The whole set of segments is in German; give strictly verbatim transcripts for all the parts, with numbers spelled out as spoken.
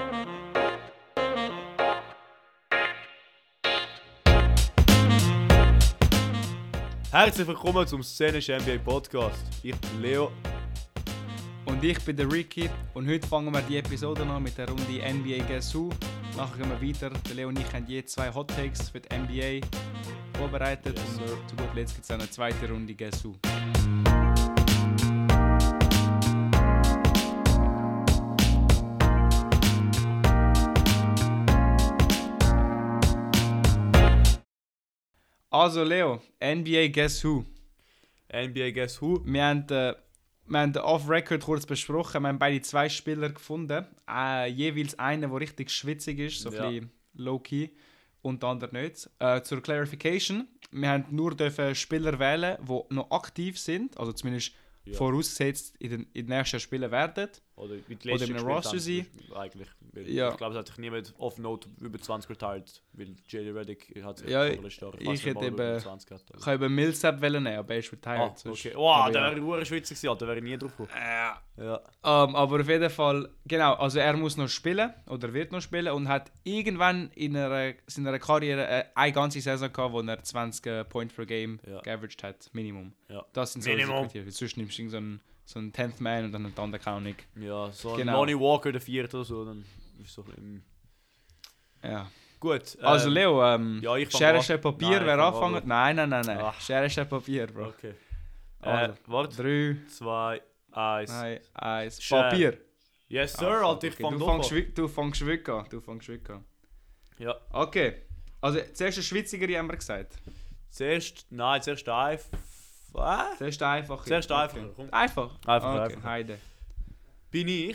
Herzlich willkommen zum Szenischen N B A Podcast. Ich bin Leo. Und ich bin der Ricky. Und heute fangen wir die Episode an mit der Runde N B A Guess Who. Nachher gehen wir weiter. Der Leo und ich haben je zwei Hot Takes für die N B A vorbereitet. Yes, und sir. zu guter Letzt gibt es eine zweite Runde Guess Who. Also Leo, N B A Guess Who. N B A Guess Who. Wir haben, äh, wir haben den Off-Record kurz besprochen. Wir haben beide zwei Spieler gefunden. Äh, jeweils einen, der richtig schwitzig ist, so Ja. ein bisschen low-key. Und der andere nicht. Äh, zur Clarification. Wir haben nur dürfen Spieler wählen, die noch aktiv sind. Also zumindest Ja. vorausgesetzt in den, in den nächsten Spielen werden. Oder wie die Oder letzten in einem gespielt Roster haben, sein. Eigentlich. Weil Ja. Ich glaube, es hat sich niemand auf Note über zwanzig retired, weil J J Redick hat sich Ja, vor letztes Jahr ich fast hätte mal über eben- zwanzig gehabt. Ich habe eben Millsap nehmen, aber er ist Ah, retired. sonst- okay. Wow, aber der ja. wäre hure schwitzig gewesen, da wäre ich nie drauf gekommen. Ja. Ja. Ähm, aber auf jeden Fall, genau, also er muss noch spielen oder wird noch spielen und hat irgendwann in einer, seiner Karriere äh, eine ganze Saison gehabt, wo er zwanzig äh, Points per Game Ja. geaveraged hat, Minimum. Ja. Das sind so Minimum. die Kriterien. Sonst nimmst du irgend so einen, so einen tenth Man und dann einen anderen kann auch nicht. Ja, so ein Genau. Lonnie Walker, der vierte oder so, dann ist so im... Ja. Gut. Also ähm, Leo, ähm, ja, ich fang Schere, an. Stein, Papier, Nein, wer ich fang anfangen? an. Nein, nein, nein, nein. Ach. Schere, Stein, Papier, Bro. Okay. Also, Äh, warte. drei, Zwei, eins. nein, eins, Schere. Papier. Yes, Sir, Ah, Alter, ich okay. fang du doch fängst, an. wi- du fängst wirklich an. Du fängst wirklich an. Ja. Okay. Also, zuerst eine Schwitzigere haben wir gesagt. Zuerst, nein, zuerst einfach. Was? Zuerst einfach. Zuerst einfacher, komm. Einfach? Einfach, okay. einfach. Heide. Bin ich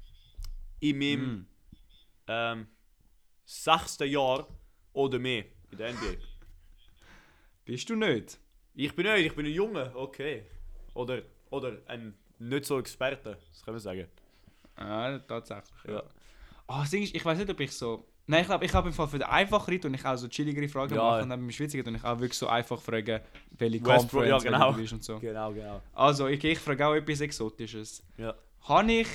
in meinem Mm. ähm, sechsten Jahr oder mehr in der N B A? Bist du nicht? Ich bin nicht, ich bin ein Junge, okay. Oder, oder ein nicht so Experte, das können wir sagen. Ah, tatsächlich. Ja. Ja. Ah, das Ding ist, ich weiß nicht, ob ich so. Nein, ich glaube, ich habe im Fall für den einfacheren und ich auch so chilligere Fragen Ja. machen und dann beim Schweizigen und ich auch wirklich so einfach fragen, welche Westbrook, Conference ja, genau. welche du bist und so. Genau, genau. Also, ich, ich frage auch etwas Exotisches. Ja. Habe ich.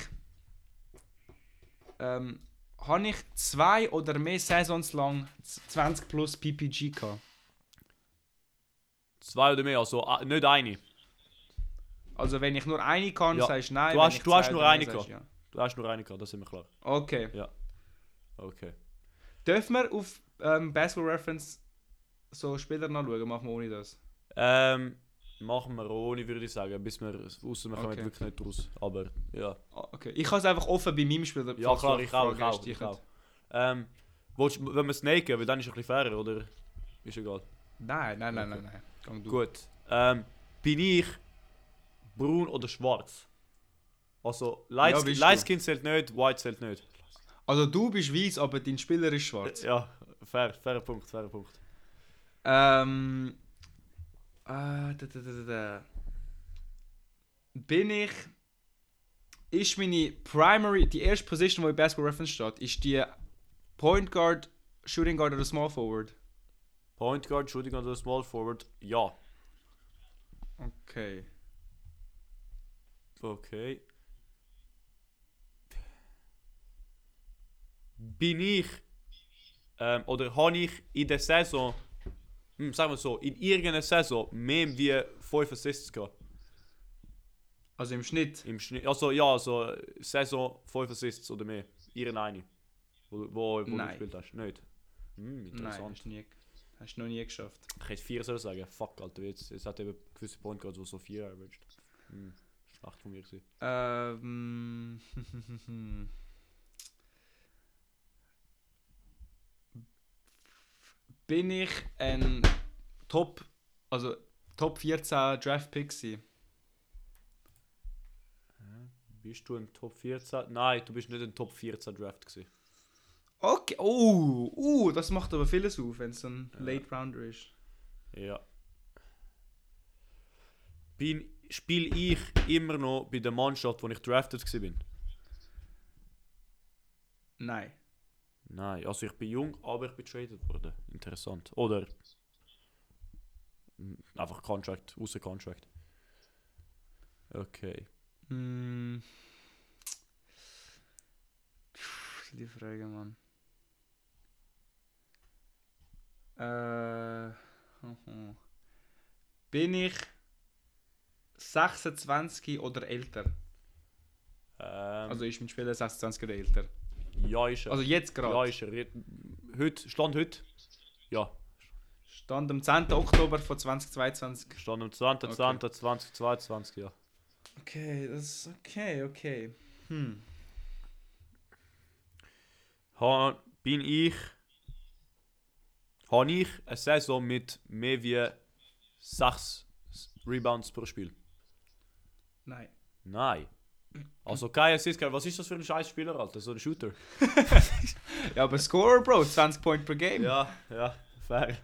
Ähm, habe ich zwei oder mehr Saisons lang zwanzig plus P P G gehabt? Zwei oder mehr, also ah, nicht eine. Also, wenn ich nur eine kann, Ja. sagst du nein. Du wenn hast- ich du hast zwei nur oder mehr eine sagst gehabt. ja. Du hast nur eine gehabt, das sind wir klar. Okay. Okay. Dürfen wir auf ähm, Basketball Reference so Spieler nachschauen? Machen wir ohne das? Ähm, machen wir ohne, würde ich sagen, bis wir, ausser wir kommen Okay. wirklich nicht raus. Aber, ja. Ah, okay. Ich habe es einfach offen bei meinem Spieler. Ja falls klar, du ich auch, ich Fragen auch, hast, die ich können- auch. Ähm, willst, du- wenn wir snaken, weil dann ist es ein bisschen fairer, oder? Ist egal. Nein, nein, nein, Okay. nein, nein. Gang du. Gut. Ähm, bin ich braun oder schwarz? Also, Light, Ja, bist Light du. Skin zählt nicht, White zählt nicht. Also du bist weiß, aber dein Spieler ist schwarz. Ja, fair, fairer Punkt, fairer Punkt. Ähm. Äh, da, da, da, da, da. Bin ich. Ist meine Primary, die erste Position, wo in Basketball Reference steht, ist die Point Guard, Shooting Guard oder Small Forward? Point Guard, Shooting oder Small Forward, ja. Okay. Okay. Bin ich ähm, oder habe ich in der Saison, hm, sagen wir so, in irgendeiner Saison mehr wie fünf Assists gehabt? Also im Schnitt. Im Schnitt, also ja, also Saison fünf Assists oder mehr. Irgendeine. Wo, wo, wo du Nein. gespielt hast. Nicht? Hm, Nein, interessant. hast du nie, hast du noch nie geschafft. Ich hätte vier sollen sagen. Fuck, Alter. Jetzt, jetzt hat eben gewisse Point Guards, die so vier averaged. Hm, schlecht von mir gewesen. Ähm. Bin ich ein Top, also Top vierzehn Draft Pick gewesen? Bist du im Top vierzehn? Nein, du bist nicht im Top vierzehn Draft gewesen. Okay, oh, uh, das macht aber vieles auf, wenn es ein Ja. Late Rounder ist. Ja. Bin, spiele ich immer noch bei der Mannschaft, wo ich drafted war? Nein. Nein, also ich bin jung, aber ich bin traded worden. Interessant. Oder mm, einfach Contract, außer Contract. Okay. Mm. für die Frage, Mann? Äh. mhm. Bin ich sechsundzwanzig oder älter? Ähm, Also ist mein Spieler sechsundzwanzig oder älter? ja, ist er. Also jetzt gerade? Ja, ist er. Red- Heute, Stand heute? Ja. Stand am zehnten Oktober von zweitausendzweiundzwanzig. Stand am zehnten zehnten zweitausendzweiundzwanzig, ja. Okay, das ist okay, okay. Hm. Ha, bin ich... Habe ich eine Saison mit mehr wie sechs Rebounds pro Spiel? Nein. Nein. Also kein Assist, was ist das für ein scheiß Spieler, Alter? So ein Shooter? Ja, aber Scorer, Bro, zwanzig Punkte per Game. Ja, ja, fair.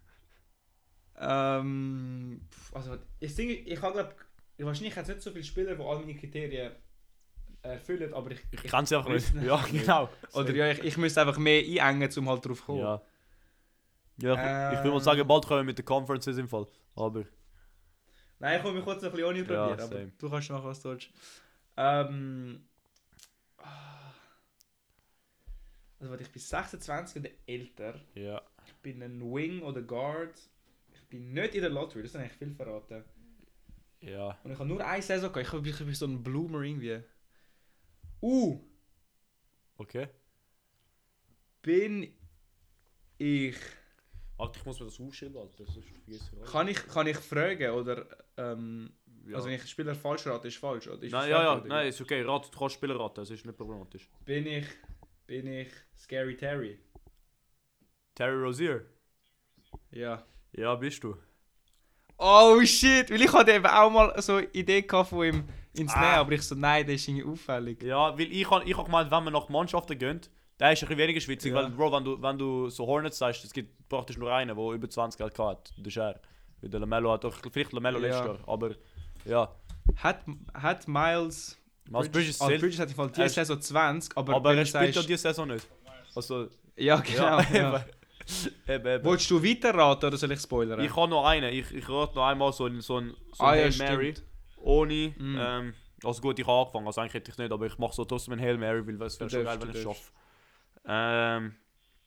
Ähm, pf, also, ich denke, ich habe glaube, wahrscheinlich hat es nicht so viele Spieler, die all meine Kriterien erfüllen, aber ich... Ich kann es einfach nicht. nicht. Ja, genau. Oder ja, ich, ich müsste einfach mehr einengen, um halt drauf zu kommen. Ja. Ja, ich, ich würde mal Ähm. sagen, bald kommen wir mit den Conferences im Fall. Aber... Nein, ich will mich kurz noch ein bisschen ohne Ja, probieren, aber same. du kannst machen, was du willst. Ähm... ah. Also, warte, ich bin sechsundzwanzig oder älter. Ja. Ich bin ein Wing oder Guard. Ich bin nicht in der Lottery, das ist eigentlich viel verraten. Ja. Und ich habe nur eine Saison gehabt. Ich habe ich bin so ein Bloomer irgendwie. Uh, Okay. bin ich... Warte, ich muss mir das aufschreiben, Alter. Sonst vergesse ich alles. Kann ich, kann ich fragen oder... Ähm, Ja. Also wenn ich einen Spieler falsch rate, ist falsch? Oder ist Nein, es ja, ja, fertig, oder nein, ist okay. Rat, du kannst Spieler raten, das ist nicht problematisch. wie? Bin ich... Bin ich Scary Terry? Terry Rozier? Ja. Ja, bist du. Oh shit, weil ich hatte eben auch mal so eine Idee gehabt von ihm ins Ah. Nehmen, aber ich so, nein, das ist irgendwie auffällig. Ja, weil ich habe ich hab gemeint, wenn man nach Mannschaften geht, der ist ein bisschen weniger schwitzig, Ja. weil, Bro, wenn du, wenn du so Hornets sagst, es gibt praktisch nur einen, der über zwanzig hat gehabt, das ist er. Weil der Lamello hat doch, vielleicht Lamello Ja. letztes Jahr, aber ja. Hat, hat Miles... Miles Bridges oh, zählt, Bridges hat im Fall Er diese ist- Saison zwanzig, aber, aber wenn er du spielt ja sagst- diese Saison nicht. Also, Ja, genau. ja, Ja. eben. eben, eben. Willst du weiterraten oder soll ich spoilern? Ich habe noch einen, ich, ich rate noch einmal so ein, so ein, so Ah, ein ja, Hail Mary. stimmt. Ohne, Mm. ähm, also gut, ich habe angefangen, also eigentlich hätte ich es nicht, aber ich mache so trotzdem ein Hail Mary, weil es wäre Du schon geil, darfst, wenn du ich es schaffe. Ähm.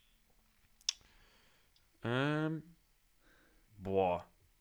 Ähm. Boah.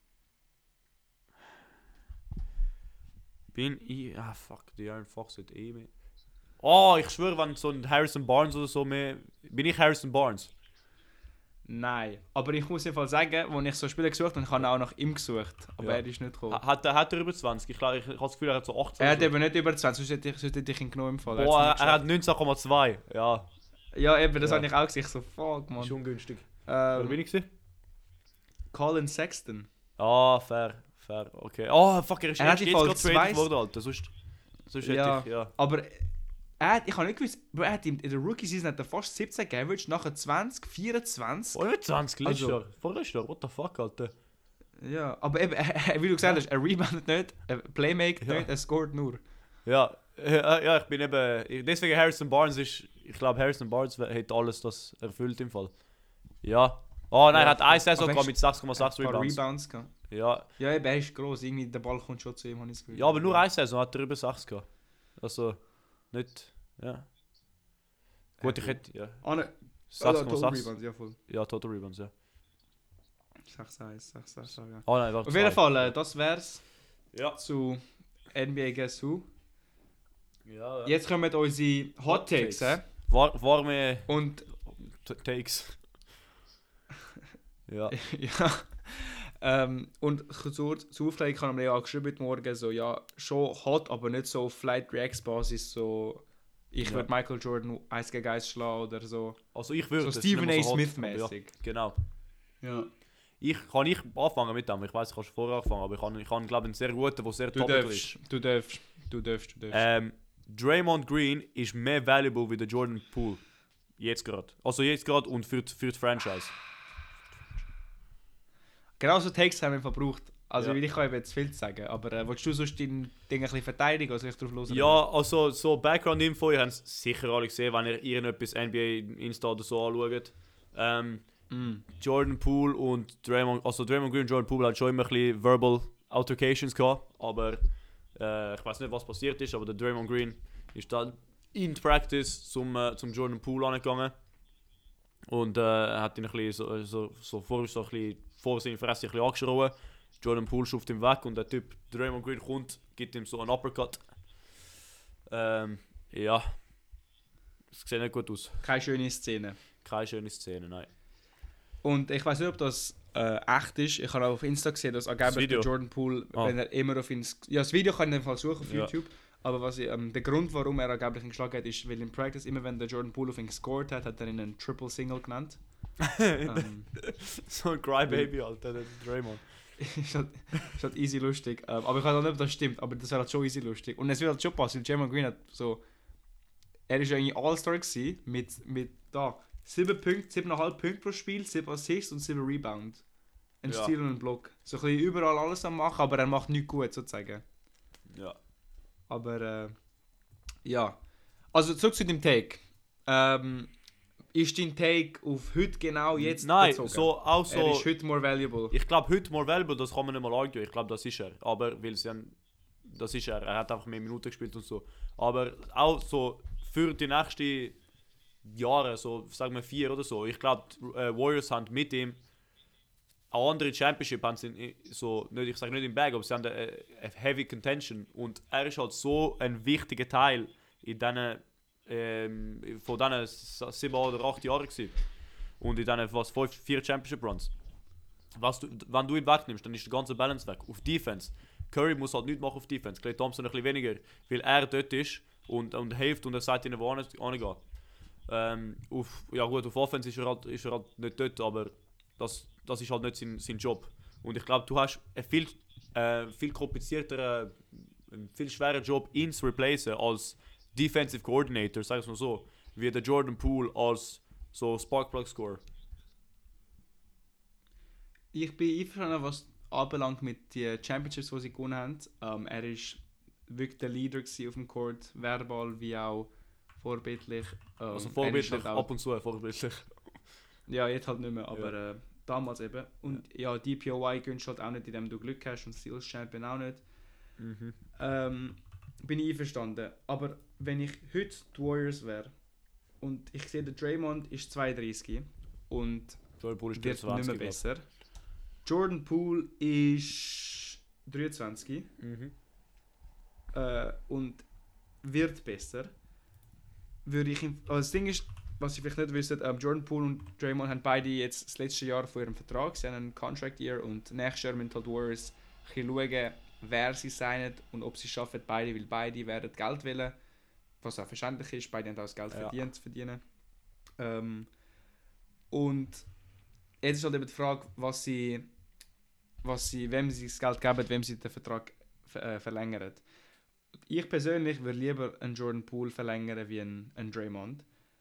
Bin ich. Ah, fuck, die Aaron Fox hat eh mehr. Oh, ich schwöre, wenn so ein Harrison Barnes oder so mehr. Bin ich Harrison Barnes? Nein, aber ich muss einfach sagen, als ich so Spieler gesucht habe, ich habe auch nach ihm gesucht, aber Ja. er ist nicht gekommen. Ha- Hat, er- hat er über zwanzig? Ich, glaube, ich, ich habe das Gefühl, er hat so achtzehn. Er hat oder so. eben nicht über zwanzig, sonst hätte ich, sonst hätte ich ihn genommen im Fall. Boah, er, hat's nicht er hat neunzehn Komma zwei. Ja, geschafft. Ja, eben, das Ja. habe ich auch gesehen. Ich so, fuck, ist man. ungünstig. Wer bin Ähm, ich? gewesen? Colin Sexton. Ah, fair, fair, okay. Oh, fuck, er ist Er hat erst im jetzt Fall gerade zwei- traded worden, Alter. Sonst, sonst Ja. hätte ich, ja. Aber er hat, ich habe nicht gewusst, Bro, er hat in in der Rookie-Season hat er fast siebzehn geaveraged, nachher zwanzig, vierundzwanzig. Vorher zwanzig letztes Also- Jahr. Vorletztes Jahr, what the fuck, Alter. Ja, aber eben, er- wie du gesagt hast, er reboundet nicht, er playmaket Ja. nicht, er scoret nur. Ja, äh, ja, ich bin eben... ich- Deswegen Harrison Barnes ist... Ich glaube, Harrison Barnes hat alles das erfüllt im Fall. Ja. Oh nein, Ja, er hat eine aber Saison er gehabt ist- mit sechs Komma sechs Ein paar Rebounds. Rebounds gehabt. Ja. Ja, eben, er ist gross, irgendwie der Ball kommt schon zu ihm, habe ich das Gefühl. Ja, aber nur eine Saison hat er über sechs gehabt. Also, nicht... Ja. Gut, ich hätte... Ja. Ah, ne. sechs Komma sechs. Rebounds, ja voll. Ja, Total Rebounds, ja. sechs eins, sechs eins, ja. Oh nein, warte. Auf jeden Fall, äh, das wär's Ja. zu N B A Guess Who. Ja, ja. Jetzt kommen unsere Hot Hot Takes, Takes. hä? War, warme Und T- Takes. Ja. ja. Ähm, und zur, zur Aufklärung habe ich mir ja auch geschrieben heute Morgen, so ja, schon hot, aber nicht so auf Flight Reacts Basis, so ich Ja. würde Michael Jordan eins gegen eins schlagen oder so. Also ich würde... So es Stephen nicht A. mehr so hot, Smith aber ja, mäßig. genau. Ja. Ich kann ich anfangen mit dem. Ich weiß, ich kann schon vorher anfangen, aber ich habe, ich habe glaube ich, einen sehr guten, der sehr Du topical ist. darfst, du darfst, du darfst, du darfst. Ähm, Draymond Green ist mehr valuable wie der Jordan Poole. Jetzt gerade. Also jetzt gerade und für, die- für die Franchise. Genau so Takes haben wir verbraucht. Also Ja. will ich kann eben jetzt viel zu sagen, aber äh, willst du sonst dein Ding ein bisschen verteidigen oder soll ich drauf los? Ja, also so Background-Info, ihr habt es sicher alle gesehen, wenn ihr irgendetwas N B A Insta oder so anschaut. Ähm, Mm. Jordan Poole und Draymond, also Draymond Green und Jordan Poole hat schon immer ein bisschen verbal Altercations gehabt, aber äh, ich weiß nicht, was passiert ist, aber der Draymond Green ist da in die Practice zum, äh, zum Jordan Poole angegangen. Und äh, hat ihn ein bisschen so, so, so vor, so ein bisschen vor seine Fresse ein bisschen angeschrien. Jordan Poole schuft ihn weg und der Typ Draymond Green kommt, gibt ihm so einen Uppercut. Ähm, ja. Es sieht nicht gut aus. Keine schöne Szene. Keine schöne Szene, nein. Und ich weiß nicht, ob das äh, echt ist. Ich habe auch auf Insta gesehen, dass angeblich der Jordan Poole, ah. wenn er immer auf ihn... Ja, das Video kann ich in dem Fall suchen auf Ja. YouTube. Aber was ich, ähm, der Grund, warum er angeblich ihn geschlagen hat, ist, weil in Practice, immer wenn der Jordan Poole auf ihn gescored hat, hat er ihn einen Triple Single genannt. ähm, so ein Crybaby, Alter, der Draymond. ist, halt, ist halt easy lustig. Ähm, aber ich weiß auch nicht, ob das stimmt, aber das wäre halt schon easy lustig. Und es wird halt schon passen, weil Draymond Green hat so... Er war ja eigentlich All-Star gewesen, mit, mit da, sieben Punkte, sieben Komma fünf Punkte pro Spiel, sieben Assists und sieben Rebounds. Ein Ja. Steal und ein Block. So ein bisschen überall alles am machen, aber er macht nichts gut, sozusagen. Ja. Aber, äh, ja. Also zurück zu dem Take. Ähm, ist dein Take auf heute genau jetzt Nein, bezogen? so, auch so... Er ist heute more valuable. Ich glaube, heute more valuable, das kann man nicht mal argumentieren. Ich glaube, das ist er. Aber, weil sie haben, das ist er. Er hat einfach mehr Minuten gespielt und so. Aber auch so für die nächsten Jahre, so sagen wir vier oder so, ich glaube, äh, Warriors haben mit ihm eine andere Championship, haben sie in, so, nicht, ich sage nicht im Bag, aber sie haben eine, eine heavy contention und er ist halt so ein wichtiger Teil in diesen, ähm, von diesen sieben oder acht Jahren gewesen. Und in diesen was, fünf, vier Championship Runs. Was du, wenn du ihn wegnimmst, dann ist die ganze Balance weg. Auf Defense. Curry muss halt nichts machen auf Defense. Klay Thompson ein bisschen weniger, weil er dort ist und, und hilft und er sagt ihnen, wo hingehen. Ähm, auf, ja gut, auf Offense ist er halt, ist er halt nicht dort, aber das, das ist halt nicht sein, sein Job. Und ich glaube, du hast einen viel, äh, viel komplizierteren, einen viel schwereren Job, ihn zu replacen als Defensive Coordinator, sag ich mal so, wie der Jordan Poole als so Sparkplug-Scorer. Ich bin einverstanden, was anbelangt mit den Championships, die sie gewonnen haben. Ähm, er war wirklich der Leader auf dem Court, verbal wie auch vorbildlich. Ähm, Also vorbildlich, halt auch, ab und zu vorbildlich. Ja, jetzt halt nicht mehr, aber Ja. äh, damals eben. Und ja, ja D P O Y gönnst du halt auch nicht, indem du Glück hast und Steals Champion auch nicht. Mhm. Ähm, bin ich einverstanden. Aber wenn ich heute die Warriors wäre und ich sehe, der Draymond ist zweiunddreißig und Jordan Poole ist wird nicht zwanzig, mehr besser. Jordan Poole ist dreiundzwanzig Mhm. äh, und wird besser. Würde ich ihm, also das Ding ist, was ich vielleicht nicht wisst, ähm, Jordan Poole und Draymond haben beide jetzt das letzte Jahr von ihrem Vertrag, sie haben einen Contract Year und nächstes Jahr müssen halt Warriors ein bisschen schauen, wer sie signen und ob sie es schaffen, beide, weil beide werden Geld wollen, was auch verständlich ist, beide haben auch das Geld Ja. verdient, verdienen. Ähm, und jetzt ist halt eben die Frage, was sie, was sie, wem sie das Geld geben, wem sie den Vertrag ver äh, verlängern. Ich persönlich würde lieber einen Jordan Poole verlängern wie einen, einen Draymond.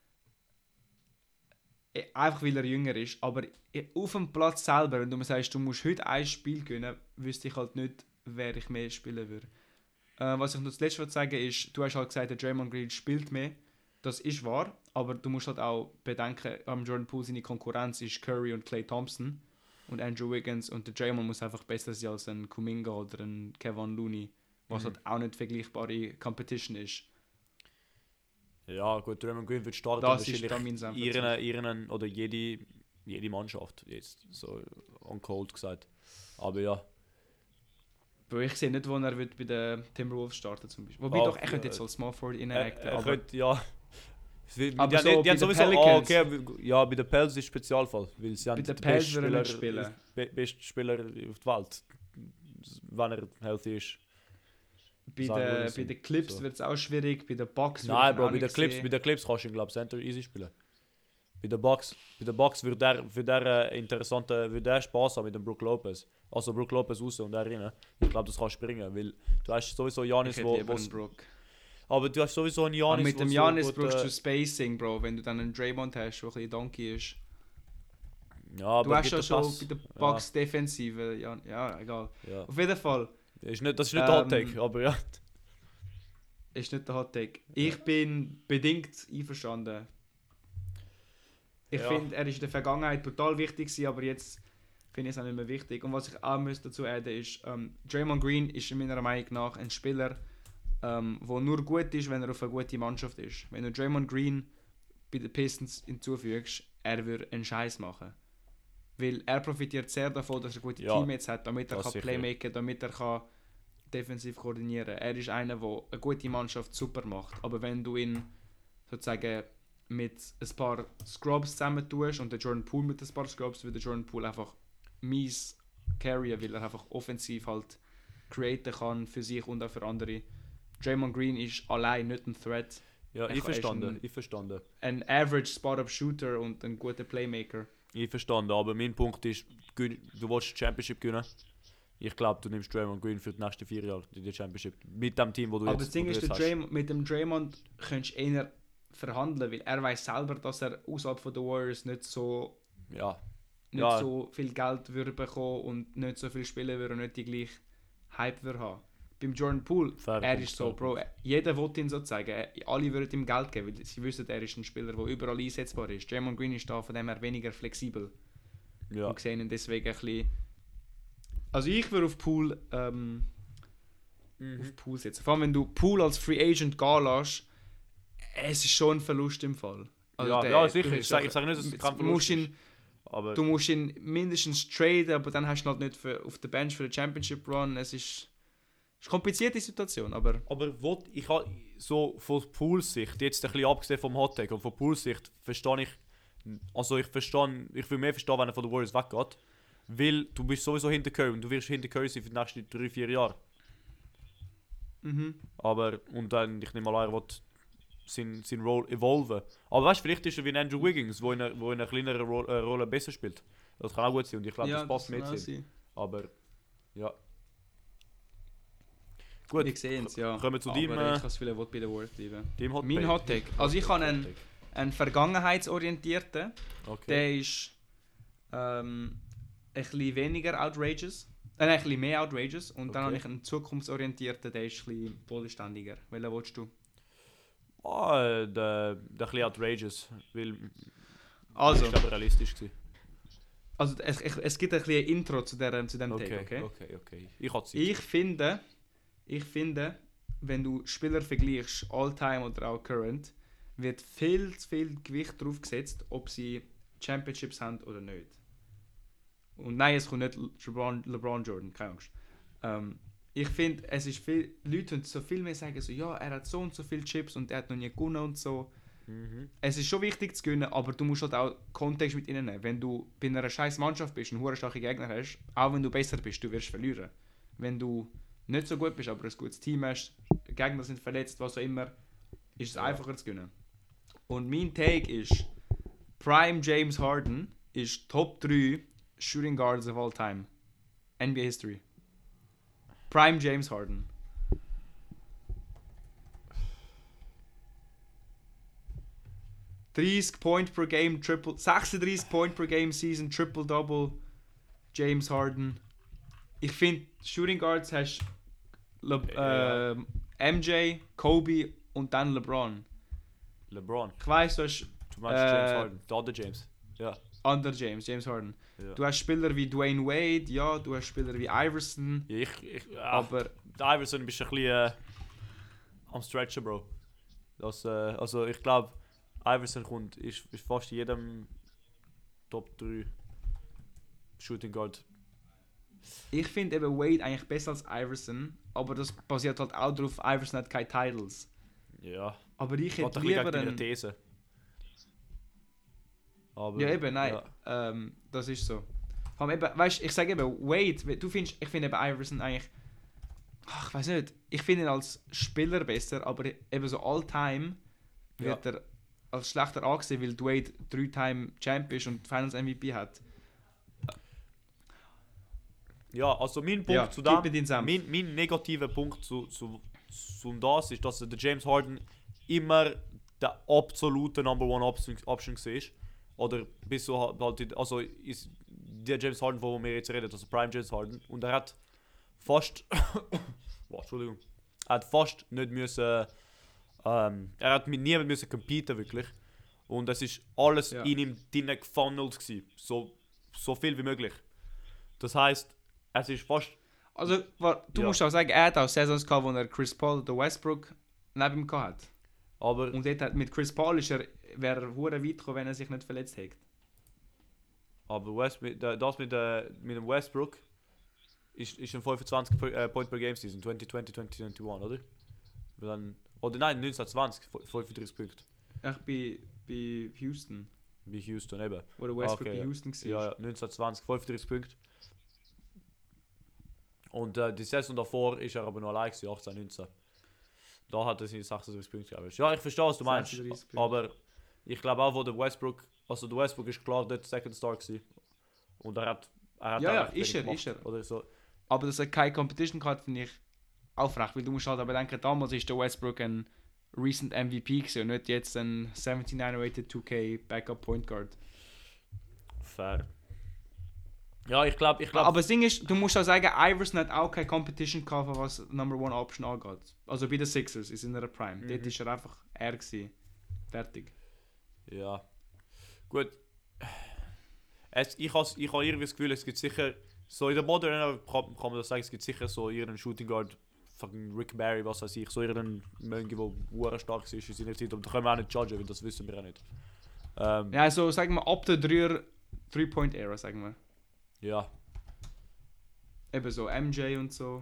Eh, Einfach weil er jünger ist, aber eh, auf dem Platz selber, wenn du mir sagst, du musst heute ein Spiel gewinnen, wüsste ich halt nicht, wer ich mehr spielen würde. Äh, was ich noch zuletzt würde sagen ist, du hast halt gesagt, der Draymond Green spielt mehr. Das ist wahr, aber du musst halt auch bedenken, am Jordan Poole seine Konkurrenz ist Curry und Klay Thompson und Andrew Wiggins und der Draymond muss einfach besser sein als ein Kuminga oder ein Kevin Looney, was Mhm. halt auch nicht vergleichbare Competition ist. Ja, gut, Draymond Green wird starten, Das ist wahrscheinlich dann mein Senf ihren, dazu. ihren, oder jede, jede Mannschaft, jetzt so on cold gesagt. Aber ja. Weil ich sehe nicht, wo er wird bei den Timberwolves starten zum Beispiel. Wobei Ah, doch, er könnte ja. jetzt als Small Forward Er, inacten, er aber könnte, ja. Die, Aber die, so haben- die bei haben den sowieso, ah, Pelicans- okay, ja, bei den Pels ist Spezialfall, weil sie bei haben den den Pels besten würde er Spieler, nicht spielen. be- besten Spieler auf der Welt, wenn er healthy ist. Bei Sagen wir den, das bei so. den Clips So. wird es auch schwierig, bei den Bucks würde Nein, ich ihn Bro, auch bei den nicht Clips, sehen. bei den Clips kannst du ihn, glaube ich, Center easy spielen. Bei den Bucks, bei den Bucks würde der, für der äh, interessante, würde der Spaß haben mit dem Brook Lopez. Also Brook Lopez raus und der rein. Ich glaube, das kannst du springen, weil du hast sowieso Ich Janis, hätte wo, lieber einen wo Brook. aber du hast sowieso einen Aber Janis, mit wo dem so Janis gut, brauchst äh, du Spacing, Bro, wenn du dann einen Draymond hast, der ein bisschen donkey ist. ja, aber Du hast gibt ja den schon Pass. bei den Bucks Defensive, ja, ja, egal. Ja. Auf jeden Fall, Ist nicht, das ist nicht Ähm, der Hot Take, aber ja. ist nicht der Hot Take. Ich bin bedingt einverstanden. Ich Ja. finde, er ist in der Vergangenheit brutal wichtig gewesen, aber jetzt finde ich es auch nicht mehr wichtig. Und was ich auch müsste dazu adden ist, ähm, Draymond Green ist in meiner Meinung nach ein Spieler, ähm, wo nur gut ist, wenn er auf eine gute Mannschaft ist. Wenn du Draymond Green bei den Pistons hinzufügst, er würde einen Scheiß machen. Weil er profitiert sehr davon, dass er gute Ja, Teammates hat, damit er das kann sicher. Playmaken, damit er kann defensiv koordinieren. Er ist einer, der eine gute Mannschaft super macht. Aber wenn du ihn sozusagen mit ein paar Scrubs zusammen tust und der Jordan Poole mit ein paar Scrubs, wird der Jordan Poole einfach mies carryen, weil er einfach offensiv halt createn kann für sich und auch für andere. Draymond Green ist allein nicht ein Threat. Ja, Er ich kann- er ist verstanden, ein- ich verstanden. Ein average Spot-Up-Shooter und ein guter Playmaker. Ich verstanden, aber mein Punkt ist, gön- du willst die Championship gewinnen. Ich glaube, du nimmst Draymond Green für die nächsten vier Jahre in die Championship. Mit dem Team, wo du Aber jetzt, das Ding wo du ist, jetzt der hast. Draymond, mit dem Draymond könntest du eher verhandeln, weil er weiß selber, dass er außerhalb von den Warriors nicht so, Ja, nicht Ja. so viel Geld würde bekommen und nicht so viel spielen würde und nicht die gleiche Hype würde haben. Beim Jordan Poole, Fair er Punkt, ist so, fair Bro, jeder will ihn sozusagen, er- alle würden ihm Geld geben, weil sie wissen, er ist ein Spieler, der überall einsetzbar ist. Draymond Green ist da von dem her weniger flexibel. ja. Und sehen ihn deswegen ein bisschen... Also ich würde auf Poole, ähm, Mhm. auf Poole setzen. Vor allem, wenn du Poole als Free Agent gehen lässt, es ist schon ein Verlust im Fall. Also Ja, der- ja, du sicher. hast Ich sage doch- ich sag nicht, dass es du kein musst Verlust ihn, ist. Aber Du musst ihn mindestens traden, aber dann hast du ihn halt nicht für, auf der Bench für den Championship Run. Es ist, ist eine komplizierte Situation, aber Aber wo, ich habe so von Pools Sicht, jetzt ein bisschen abgesehen vom Hot Take, und von Pools Sicht verstehe ich, also ich verstehe, ich will mehr verstehen, wenn er von den Warriors weggeht, weil du bist sowieso hinter Curry und du wirst hinter Curry sein für die nächsten drei, vier Jahre. mhm. Aber, und dann, ich nehme mal an, er will sein, sein Role evolven. Aber weißt du, vielleicht ist er wie ein Andrew Wiggins, wo in einer, wo in einer kleineren Ro äh, Rolle besser spielt. Das kann auch gut sein und ich glaube, das passt kann mehr auch zu ihm. sein. Aber, ja. Gut, Wir sehen es, ja. kommen wir zu aber deinem, ich äh, kann es viele Worte bei den Warriors bleiben. deinem Hot Mein Take. Hot Take. Also ich habe einen, Hot Take. einen vergangenheitsorientierten. Okay. Der ist ähm, ein bisschen weniger outrageous. Äh, nein, ein bisschen mehr outrageous. Und dann Okay. habe ich einen zukunftsorientierten, der ist ein bisschen bodenständiger. Welchen willst du? Ah, äh, der, der ein bisschen outrageous, weil Also, ich glaube realistisch gewesen. also es, es, es gibt ein bisschen ein Intro zu, der, zu dem Okay, Take, okay? okay, okay. Ich habe Zeit. Ich finde, ich finde, wenn du Spieler vergleichst, All-Time oder auch Current, wird viel zu viel Gewicht darauf gesetzt, ob sie Championships haben oder nicht. Und nein, es kommt nicht LeBron, LeBron Jordan, keine Angst. Ähm, ich finde, es ist viel, Leute so viel mehr sagen so, ja, er hat so und so viele Chips und er hat noch nie gewonnen und so. Mhm. Es ist schon wichtig zu gewinnen, aber du musst halt auch Kontext mit ihnen nehmen. Wenn du bei einer scheiß Mannschaft bist und einen starken Gegner hast, auch wenn du besser bist, du wirst verlieren. Wenn du nicht so gut bist, aber ein gutes Team hast, Gegner sind verletzt, was auch immer, ist es Ja. einfacher zu gewinnen. Und mein Take ist, Prime James Harden ist Top drei Shooting Guards of all time. N B A History. Prime James Harden. dreißig Point per Game, Triple, sechsunddreißig Point per Game Season, Triple Double, James Harden. Ich finde, Shooting Guards hast Le Ja. ähm, M J, Kobe und dann LeBron. LeBron. Ich weiss, du hast Du meinst Äh, James Harden. Der andere James. Ja. andere James, James Harden. ja. Du hast Spieler wie Dwayne Wade, ja, du hast Spieler wie Iverson, Ja, ich, ich, ah, aber der Iverson bist ein bisschen äh, am Stretchen, Bro. Das, äh, also ich glaube, Iverson kommt, ist, ist fast in jedem Top drei Shooting Guard. ich finde eben Wade eigentlich besser als Iverson, aber das basiert halt auch darauf, Iverson hat keine Titles. Ja. Aber ich Geht hätte ein bisschen lieber gegen deine einen... These. Aber, Ja eben, nein, ja. ähm, das ist so. Vor allem eben, weißt, ich sage eben, Wade, du findest, ich finde eben Iverson eigentlich, ach, ich weiß nicht, ich finde ihn als Spieler besser, aber eben so all-time wird Ja. er als schlechter angesehen, weil Wade drei-time Champ ist und Finals M V P hat. Ja, also mein Punkt Ja, zu gib dem, mir deinen Senf. mein, mein negativer Punkt zu, zu, zu das ist, dass der James Harden immer der absolute Number One Option, Option war. Oder bis so halt, halt- also ist der James Harden, wo wir jetzt reden, also Prime James Harden. Und er hat fast, wow, Entschuldigung, er hat fast nicht müssen, ähm, er hat mit niemandem müssen competen wirklich. Und es ist alles Ja. in ihm drinnen gefunnelt gewesen, so, so viel wie möglich. Das heisst, es ist fast Also, war, du Ja. musst auch sagen, er hat auch Saisons gehabt, wo er Chris Paul oder Westbrook neben ihm gehabt hat. Aber, Und dort hat, mit Chris Paul ist er, wäre er hure weit gekommen, wenn er sich nicht verletzt hätte. aber West, mit, äh, das mit, äh, mit dem Westbrook ist, ist ein fünfundzwanzig per, äh, Point per Game Season, zwanzig zwanzig, zwanzig einundzwanzig, oder? Weil Dann, oder nein, neunzehn zwanzig, fünfunddreißig Punkte. Echt bei, bei Houston, Wie Houston eben. wo der Westbrook Okay, bei ja. Houston war. Ja, ja, neunzehn zwanzig, fünfunddreißig Punkte. Und äh, die Saison davor ist er aber noch allein gewesen, achtzehn neunzehn. Da hat er seine sechsunddreißig Punkte gehabt. Ja, ich verstehe, was du meinst. sechsunddreißig Punkte. Aber ich glaube auch, wo der Westbrook, also der Westbrook ist klar dort Second Star gewesen. Und er hat, er hat Ja, auch ja, recht ist wenig er, ist gemacht, er. Oder so. Aber dass er keine Competition gehabt, finde ich aufrecht, weil du musst halt aber denken, damals ist der Westbrook ein recent M V P gewesen und nicht jetzt ein neunundsiebzig rated two K Backup Point Guard. Fair. Ja, ich glaube, ich glaube. Aber das Ding ist, du musst auch sagen, Iverson hat auch keine Competition gehabt, was Number One Option angeht. Also bei den Sixers ist in einer Prime. Mhm. Dort ist er einfach er gewesen. Fertig. Ja. Gut. Es, ich habe ich ha irgendwie das Gefühl, es gibt sicher. So in der Modern Era kann, kann man das sagen, es gibt sicher so ihren Shooting Guard, fucking Rick Barry, was weiß ich, so ihren Mönch, der sehr stark ist in seiner Zeit. Und da können wir auch nicht judgen, weil das wissen wir auch nicht. Ähm, Ja, also sagen wir ab der Dreier Three-Point-Era, sagen wir. ja. Eben so M J und so.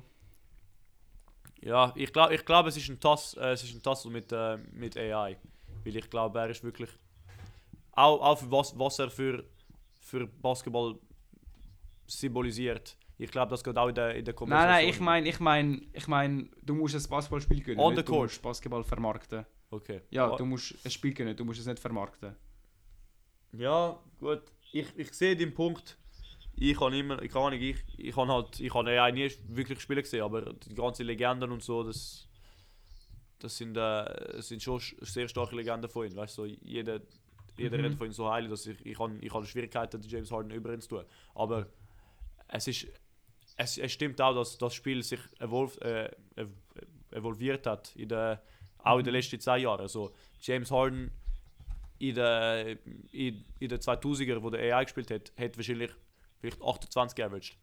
Ja, ich glaube, ich glaub, es ist ein Tass, äh, es ist ein Tassel mit, äh, mit A I. Weil ich glaube, er ist wirklich. Auch, auch für was, was er für, für Basketball symbolisiert. Ich glaube, das geht auch in der, in der Nein, nein, ich meine, ich meine, ich meine, du musst ein Basketballspiel gewinnen. On nicht the du court. musst Basketball vermarkten. Okay. Ja, Ah, du musst ein Spiel gewinnen, du musst es nicht vermarkten. Ja, gut. Ich, ich sehe den Punkt. Ich habe immer, ich kann nicht, ich, ich habe halt, ich habe A I nie wirklich spielen gesehen, aber die ganzen Legenden und so, das, das sind, äh, das sind schon sch- sehr starke Legenden von ihm. Weißt du, so, jeder, jeder Mhm. redet von ihm so heilig, dass ich, ich habe, ich habe Schwierigkeiten, den James Harden über ihn zu tun. Aber es ist, es, es stimmt auch, dass das Spiel sich evolv, äh, ev- evolviert hat, in der, auch in den letzten zwei Jahren. Also James Harden in den in, in der zweitausender, wo der A I gespielt hat, hat wahrscheinlich vielleicht achtundzwanzig averaged.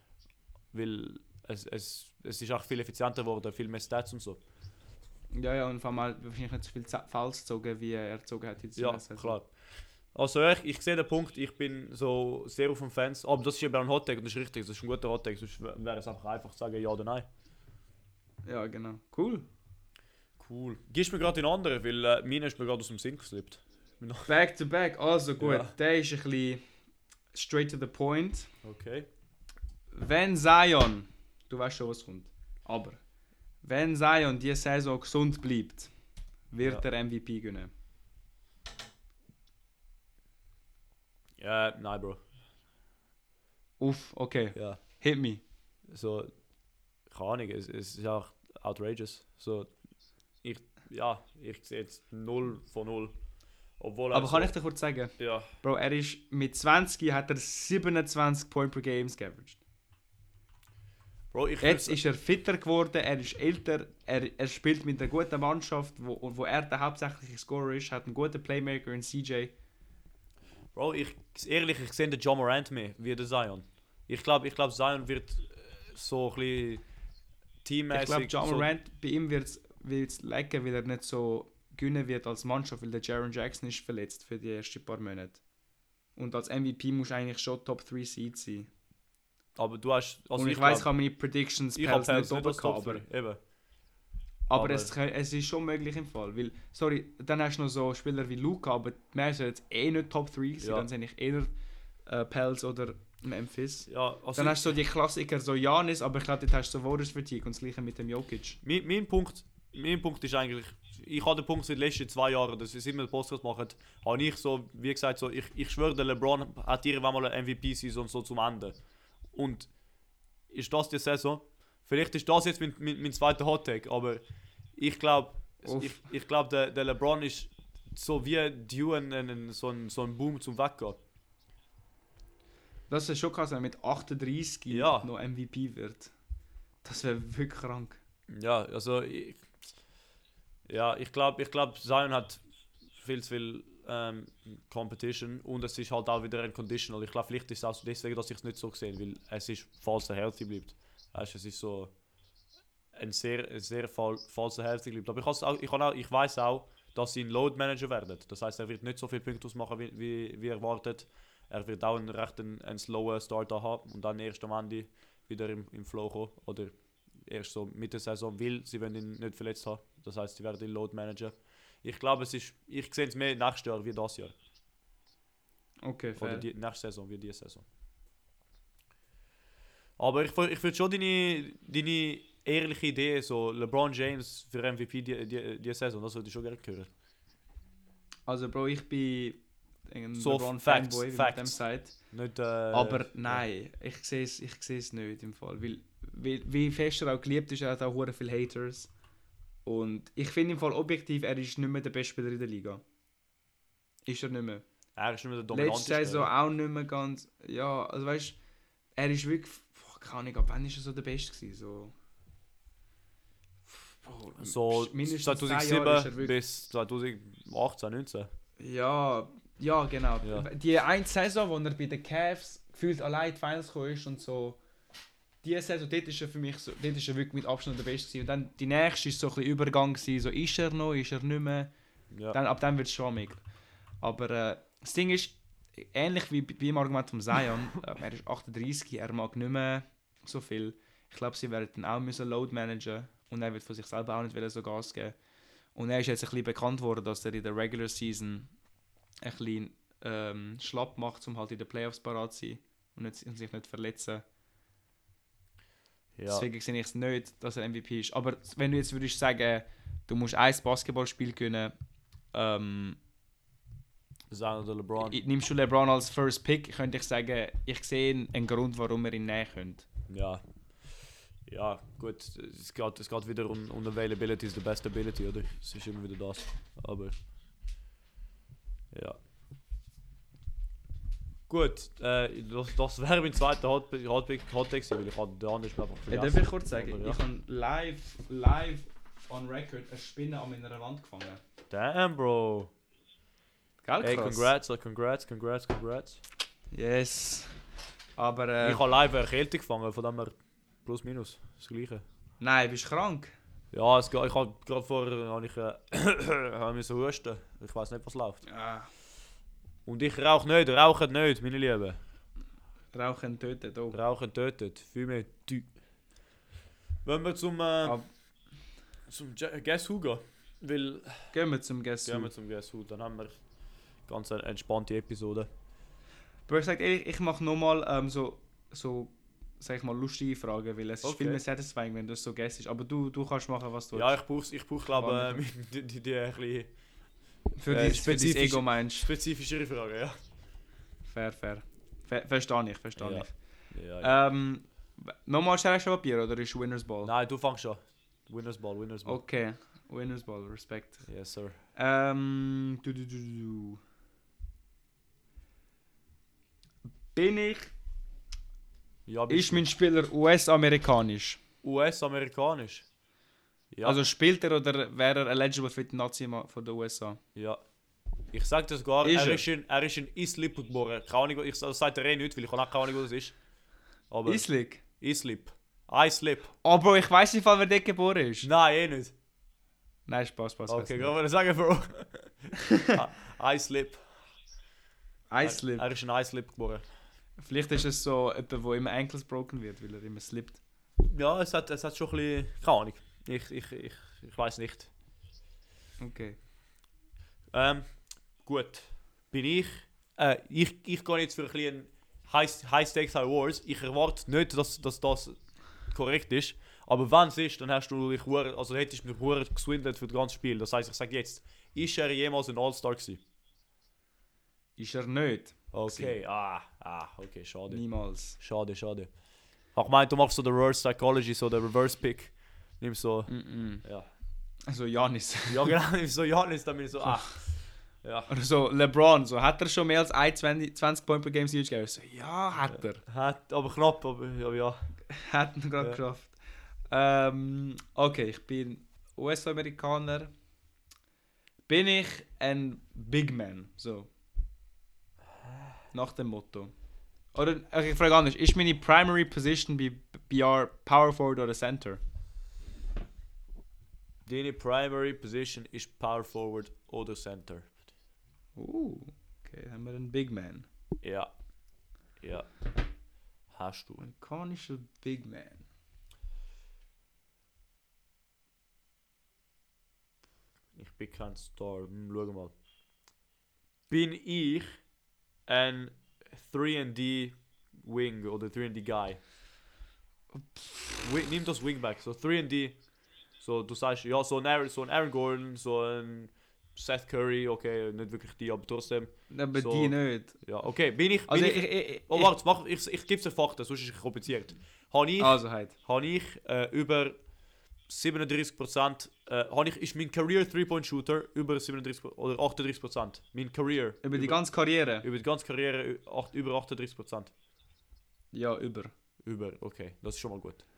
Weil es, es, es ist auch viel effizienter geworden, viel mehr Stats und so. Ja, ja, und vor allem halt wahrscheinlich nicht so viel Z- Fouls gezogen, wie er gezogen hat jetzt. in Ja, der Saison. klar. Also ja, ich, ich sehe den Punkt, ich bin so sehr auf den Fans, aber das ist eben ein Hot-Take und das ist richtig, das ist ein guter Hot-Take, sonst wär- wäre es einfach einfach zu sagen ja oder nein. Ja, genau. Cool. Cool. Gibst mir gerade den anderen, weil äh, meine ist mir gerade aus dem Sinn geslippt. Back to back, also gut. Ja. Der ist ein bisschen straight to the point. Okay. Wenn Zion, du weißt schon, was kommt, aber wenn Zion diese Saison gesund bleibt, wird Ja. er M V P gewinnen. Ja, nein, Bro. Uff, okay. Ja. Hit me. So, keine Ahnung, es, es ist auch outrageous. So, ich, ja, ich sehe jetzt null von null. Obwohl er Aber so, kann ich dir kurz sagen, Ja, Bro, er ist mit zwanzig hat er siebenundzwanzig Point per Games geaveraged. Bro, ich Jetzt würd- ist er fitter geworden, er ist älter, er, er spielt mit einer guten Mannschaft, wo, wo er der hauptsächliche Scorer ist, hat einen guten Playmaker in C J. Bro, ich, ehrlich, ich sehe den John Morant mehr wie der Zion. Ich glaube, ich glaub, Zion wird äh, so ein bisschen teammäßig. Ich glaube, John so, Morant, bei ihm wird es lecken, weil er nicht so gewinnen wird als Mannschaft, weil der Jaren Jackson ist verletzt für die ersten paar Monate. Und als M V P muss eigentlich schon Top drei Seed sein. Aber du hast. Also Und ich, ich weiß, ich glaub, habe meine Predictions ich Pels habe nicht oben als gehabt, Top aber, drei, eben. aber aber- es, kann- es ist schon möglich im Fall. Weil, sorry, dann hast du noch so Spieler wie Luka, aber die Mavs sind jetzt eh nicht Top drei gewesen, Ja. dann sind ich eher äh, Pels oder Memphis. Ja, also Dann hast du so die Klassiker, so Janis, aber ich glaube, dort hast du so Warriors Fatigue und das gleiche mit dem Jokic. mein, mein, Punkt, mein Punkt ist eigentlich, ich habe den Punkt seit den letzten zwei Jahren, dass wir immer den Podcast machen, habe ich so, wie gesagt, so, ich, ich schwöre, der LeBron hat irgendwann mal eine M V P-Season so zum Ende. Und ist das die Saison? Vielleicht ist das jetzt mein, mein, mein zweiter Hot-Take, aber ich glaube, Uff. ich, ich glaub, der, der LeBron ist so wie Due ein, ein, so, ein, so ein Boom zum Weggehen. Das ist schon krass, wenn er mit achtunddreißig Ja. noch M V P wird. Das wäre wirklich krank. Ja, also ich, ja, ich glaube, ich glaub, Zion hat viel zu viel ähm, Competition und es ist halt auch wieder ein Conditional. Ich glaube, vielleicht ist es auch deswegen, dass ich es nicht so gesehen, weil es ist, falls er healthy bleibt. Weißt du, es ist so ein sehr, ein sehr fal falscher Hälfte geblieben. Aber ich, has auch, ich, auch, ich weiß auch, dass sie ein Load Manager werden. Das heißt, er wird nicht so viele Punkte ausmachen, wie, wie, wie erwartet. Er wird auch einen recht einen, einen slowen Starter haben und dann erst am Ende wieder im, im Flow kommen. Oder erst so Mitte der Saison, weil sie ihn nicht verletzt haben. Das heißt, sie werden den Load Manager. Ich glaube, es ist, ich sehe es mehr nächstes Jahr wie das Jahr. Okay, fair. Oder die nächste Saison wie diese Saison. Aber ich, ich würde schon deine, deine ehrliche Idee, so LeBron James für M V P die, die, die Saison, das würde ich schon gerne hören. Also Bro, ich bin ein So LeBron Facts, Fanboy, wie man Facts. dem sagt. Nicht, äh, Aber nein, ich sehe es ich seh's nicht im Fall. Weil, wie, wie fest er auch geliebt ist, er hat auch hure viele Haters. Und ich finde im Fall objektiv, er ist nicht mehr der beste Spieler in der Liga. Ist er nicht mehr. Er ist nicht mehr der Letzte dominanteste. Saison auch nicht mehr ganz. Ja, also weißt du, er ist wirklich. Boah, keine Ahnung, ab wann ist er so der Beste gewesen? So. Bro, So mindestens zehn Jahre ist er zweitausendsieben wirklich- bis zweitausendachtzehn, neunzehn. Ja, ja, genau. Ja. Die eine Saison, wo er bei den Cavs gefühlt allein in die Finals gekommen ist und so. Die Saison, dort ist er für mich so, dort ist er wirklich mit Abstand der Beste gewesen. Und dann die nächste ist so ein bisschen Übergang gewesen, so ist er noch, ist er nicht mehr. Ja. Dann, ab dann wird es schwammig. Aber äh, das Ding ist, ähnlich wie, wie im Argument von Zion, äh, er ist achtunddreißig, er mag nicht mehr so viel. Ich glaube, sie werden dann auch müssen Load managen und er wird von sich selber auch nicht wollen so Gas geben. Und er ist jetzt ein bisschen bekannt worden, dass er in der Regular Season ein bisschen ähm, schlapp macht, um halt in den Playoffs parat zu sein und, nicht, und sich nicht zu verletzen. Ja. Deswegen sehe ich es nicht, dass er M V P ist. Aber wenn du jetzt würdest sagen, du musst ein Basketballspiel gewinnen, ähm, Zion oder LeBron. I- nimmst du LeBron als First Pick, könnte ich sagen, ich sehe einen Grund, warum er ihn nehmen könnte. Ja. Ja, gut. Es geht, es geht wieder um, um Availability is the best ability, oder? Es ist immer wieder das. Aber. Ja. Gut, äh, das, das wäre mein zweiter Hot Hot Pick, Hot Take gewesen, weil ich hatte den anderen einfach Ja, vergessen. darf ich kurz sagen, Aber ja. ich habe live, live on record eine Spinne an meiner Wand gefangen. Damn, Bro. Gell, Hey, krass? congrats, congrats, congrats, congrats. Yes. Aber äh, Ich habe live eine Erkältung gefangen, von dem her plus minus das gleiche. nein, bist du krank? Ja, es, geht- ich habe gerade vorher habe ich, äh, habe müssen husten. Ich weiß nicht, was läuft. Ja. Und ich rauche nicht, rauchen nicht, meine Lieben. Rauchen tötet auch. Rauchen tötet, viel mehr Tü. Wenn wir zum, äh, Ab- zum Je- Guess Who gehen, weil Gehen wir zum Guess gehen Who. wir zum Guess Who, dann haben wir ganz eine entspannte Episode. Aber ich sage ehrlich, ich mache nochmal ähm, so, so, sag ich mal, lustige Fragen, weil es ist Okay. viel mehr satisfying, wenn du es so guessest. Aber du, du kannst machen, was du Ja, ich brauche, ich brauch, glaube Warte. ich, die, die, die ein bisschen für, äh, die, für dein spezifisch- Ego meinst. spezifischere Fragen, ja. Fair, fair. Ver verstehe ich, verstehe Ja. ich. ja, ja. Ähm, nochmal Schere, Stein, Papier oder ist Winners Ball? Nein, du fängst schon. Winners Ball, Winners Ball. Okay, Winners Ball, Respekt. Yes, sir. Ähm, du, du, du, du. Bin ich, Ja, ist mein Spieler U S-amerikanisch? U S-amerikanisch? Ja. Also spielt er oder wäre er eligible für die Nazi von der U S A? ja. Ich sag dir sogar, Ist er, er? ist in, er ist in Islip geboren. Keine Ahnung, ich das sagt er eh nicht, weil ich habe auch keine Ahnung, wo das ist. Aber Islik? Islip. Islip. Oh Bro, ich weiß nicht, wer dort geboren ist. Nein, eh nicht. Nein, Spaß, Spaß. Okay, kann man sagen, Bro. Ah, Islip. Islip. Er, er ist in Islip geboren. Vielleicht ist es so jemand, wo immer Ankles broken wird, weil er immer slippt. Ja, es hat, es hat schon ein bisschen... Keine Ahnung. Ich, ich, ich, ich weiß nicht. Okay. Ähm, gut. Bin ich... Äh, ich, ich gehe jetzt für ein bisschen High, High Stakes High Wars. Ich erwarte nicht, dass, dass das korrekt ist. Aber wenn es ist, dann hast du dich hure- also hättest du mich hure geswindelt für das ganze Spiel. Das heisst, ich sage jetzt, ist er jemals ein All-Star gewesen? Ist er nicht? Okay, ah, ah, okay, schade. Niemals. Schade, schade. Ich hab gemeint, du machst so den Reverse Psychology, so den Reverse Pick. Nimmst so, Mm-mm. ja. Also Janis. Ja genau, nimmst so Janis, dann bin ich so, ah. Ja. Oder so LeBron, so hat er schon mehr als zwanzig Point per Game Siege gegeben? So, ja, hat er. Hat, aber knapp, aber ja, ja. Hat er gerade Ja. geschafft. Ähm, okay, ich bin U S-Amerikaner. Bin ich ein Big Man? So. Nach dem Motto. Oder, okay, ich frage anders. Ist meine Primary Position bei P R, Power Forward oder Center? Deine Primary Position ist Power Forward oder Center. Uh, okay, dann haben wir einen Big Man. Ja. Ja. Hast du. Ein ikonischer Big Man. Ich bin kein Star. Hm, schau mal. Bin ich ein drei und D Wing oder drei und D Guy? Wing, nimm das Wingback. So drei und D. So, du sagst, ja, so ein, Aaron, so ein Aaron Gordon, so ein Seth Curry, okay, nicht wirklich die, aber trotzdem. Aber so, die nicht. Ja, okay, bin ich. Bin Also ich, ich, ich, ich, oh, warte, mach, ich, ich gebe dir Fakten, sonst ist es kompliziert. Habe ich, also halt. habe ich äh, über siebenunddreißig Prozent, äh, habe ich, ist mein Career Three-Point-Shooter über siebenunddreißig oder achtunddreißig Prozent. Mein Career. Über die ganze Karriere? Über die ganze Karriere ü- acht, über achtunddreißig Prozent. Ja, über. Über, okay, das ist schon mal gut.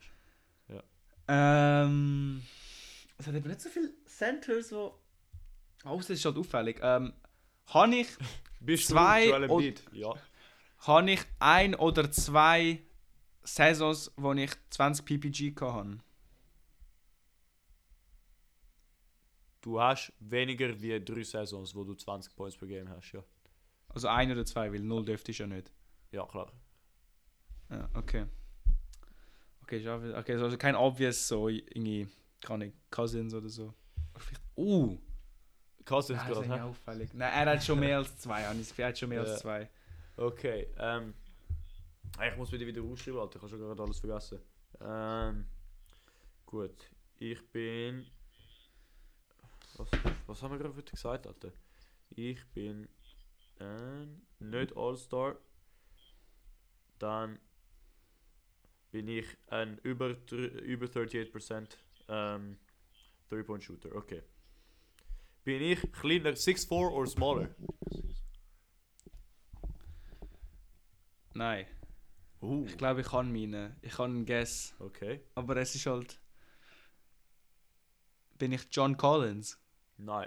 Ähm. Es hat eben nicht so viele Centers, so. Oh, das ist halt auffällig. Ähm. Habe ich, Bist Zwei du Joel und- Embiid? Ja. habe ich ein oder zwei Saisons, wo ich zwanzig P P G hatte? Du hast weniger wie drei Saisons, wo du zwanzig Points per Game hast, ja. Also ein oder zwei, weil null dürfte ich ja nicht. Ja, klar. Ja, okay. Okay, ist auch wieder- okay, also kein obvious so irgendwie, kann ich, Cousins oder so. Oder vielleicht, uh! Cousins Nein, das ist gerade, irgendwie hä? auffällig. Nein, er hat schon mehr als zwei, habe ich das Gefühl, er hat schon mehr Ja. als zwei. Okay, ähm. Ich muss wieder wieder rausschreiben, Alter. Ich habe schon gerade alles vergessen. Ähm. Gut. Ich bin. Was, was haben wir gerade wieder gesagt, Alter? Ich bin ein. Nicht All-Star. Dann bin ich ein über, dr- über achtunddreißig Prozent ähm, Three-Point-Shooter. Okay. Bin ich kleiner, six four or smaller? Nein, Uh, ich glaube, ich kann meine. Ich kann einen Guess. okay. Aber es ist halt. Bin ich John Collins? Nein.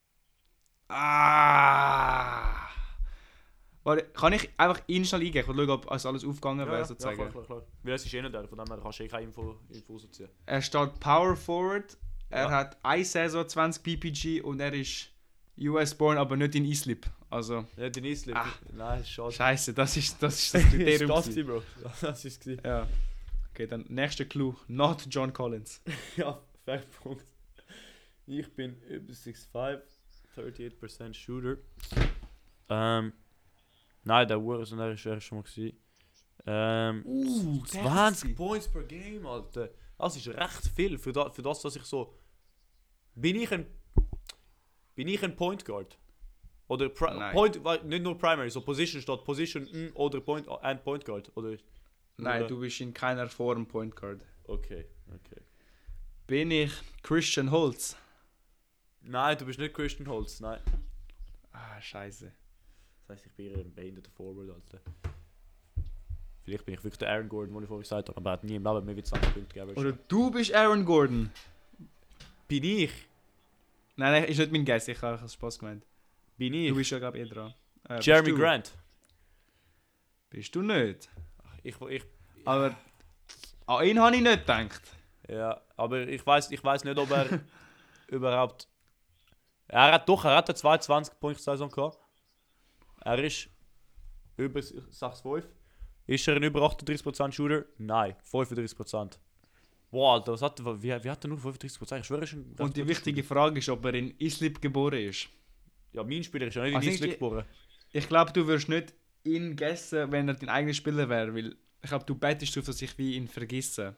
Ah! Warte, kann ich einfach ihn schnell eingeben? Ich will schauen, ob also alles aufgegangen wäre, ja, sozusagen. klar, klar, klar. Weil es ist eh nicht der, von dem her kannst du eh keine Info, Info rausziehen. Er steht Power Forward. Er Ja. hat eine Saison zwanzig P P G und er ist U S-born, aber nicht in Islip. Also, Ja, den Islip. Ah. Nein, ist schade. scheiße, das ist das, ist das Kriterium. das gewesen. Bro. Das ist es. Ja. Okay, dann nächster Clue. Not John Collins. Ja, fair Punkt. Ich bin über six five, thirty-eight percent Shooter. Ähm. Nein, der Uhr ist er schon mal gewesen. Ähm. Uh, zwanzig Points per Game, Alter. Das ist recht viel für, da, für das, dass ich so. Bin ich ein. Bin ich ein Point Guard? Oder Pri Nein. Point, weil nicht nur Primary, so Position statt Position mm, oder Point and Point Guard. Oder. Nein, oder- du bist in keiner Form Point Guard. Okay, okay. Bin ich Christian Holtz? Nein, du bist nicht Christian Holtz, nein. Ah, scheiße. Das heisst, ich bin eher ein behinderter Forward, Alter. Vielleicht bin ich wirklich der Aaron Gordon, den ich vorhin gesagt habe, aber er hat nie im Leben mehr wie zwanzig Punkte gegeben. Oder du bist Aaron Gordon? Bin ich? Nein, nein, ist nicht mein Guess, ich habe Spaß gemeint. Bin ich? Du bist ja, glaube ich, eh dran. Äh, Jeremy bist du? Grant. Bist du nicht? Ich, ich, Aber an ihn habe ich nicht gedacht. ja, aber ich weiß ich weiß nicht, ob er überhaupt... Er hat doch, er hat eine zweiundzwanzig Punkte Saison gehabt. Er ist über sechs fünf. Ist er ein über achtunddreißig Prozent Shooter? Nein, fünfunddreißig Prozent. Boah, Alter, was hat, wie, wie hat er nur fünfunddreißig Prozent? Ich schwöre, er ist ein recht Und die guter wichtige Shooter. Frage ist, ob er in Islip geboren ist. Ja, mein Spieler ist ja nicht in Also Islip ich- geboren. Ich glaube, du wirst nicht ihn guessen, wenn er dein eigener Spieler wäre, weil ich glaube, du bettest darauf, dass ich wie ihn vergesse.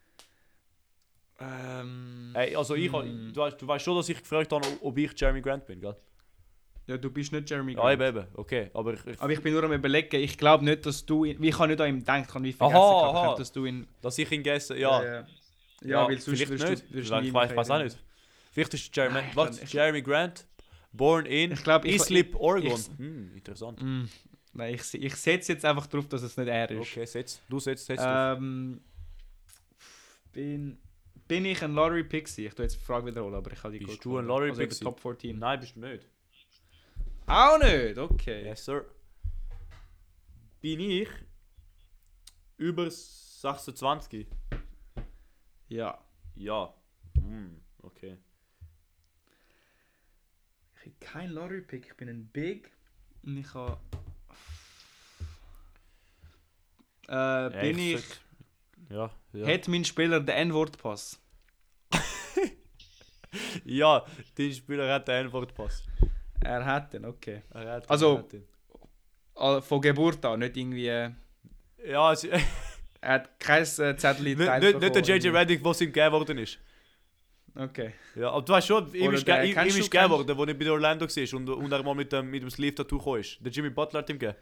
Ähm, Ey, also ich, hm. du, weißt, du weißt schon, dass ich gefragt habe, ob ich Jeremy Grant bin, gell? Ja, du bist nicht Jeremy Ja, Grant. eben, eben. Okay, aber ich, ich, Aber ich bin nur am überlegen, ich glaube nicht, dass du ihn, wie ich kann nicht an ihm denken, kann wie vergessen, Aha, kann, aha. dass du ihn... dass ich ihn gesse, ja. ja, ja. Ja, weil sonst vielleicht wirst nicht. du... Wirst Weil nie ich weiß, mehr ich weiß auch erinnern. nicht. Vielleicht ist Jeremy, Nein, ich was, kann- ich- Jeremy Grant, born in Ich glaub, ich- Islip, ich- Oregon. ich- hm, interessant. Mm, nein, ich, ich setze jetzt einfach drauf, dass es nicht er ist. Okay, setz. Du setzt, setzt drauf. Ähm, bin, bin ich ein Lottery Pixie? Ich tue jetzt die Frage wiederholen, aber ich habe die Bist gut du ein gefunden. Lottery also über Pixie? Top vierzehn. Nein, bist du nicht. Auch nicht, okay. Yes, sir. Bin ich über sechsundzwanzig? Ja. Ja. Hm, okay. Ich habe keinen Lottery-Pick, ich bin ein Big und ich habe... Äh, bin ich ich... sag- Ja, ja. Hat mein Spieler den N-Wort-Pass? Ja, dein Spieler hat den Antwortpass. Er hat den, okay. Er hat den, Also- er hat den. Ah, von Geburt an, nicht irgendwie... äh, Ja, es, nicht, Er hat kein äh, Zettel nicht, nicht der J J Redick, was ihm gegeben worden ist. Okay. Ja, aber du weißt schon, ihm Oder ist, der- ge- ihm, ihm kennst ist du- gegeben kennst- worden, wo er bei Orlando war und, und er mal mit dem, mit dem Sleeve-Tattoo gekommen ist. Der Jimmy Butler hat ihm gegeben.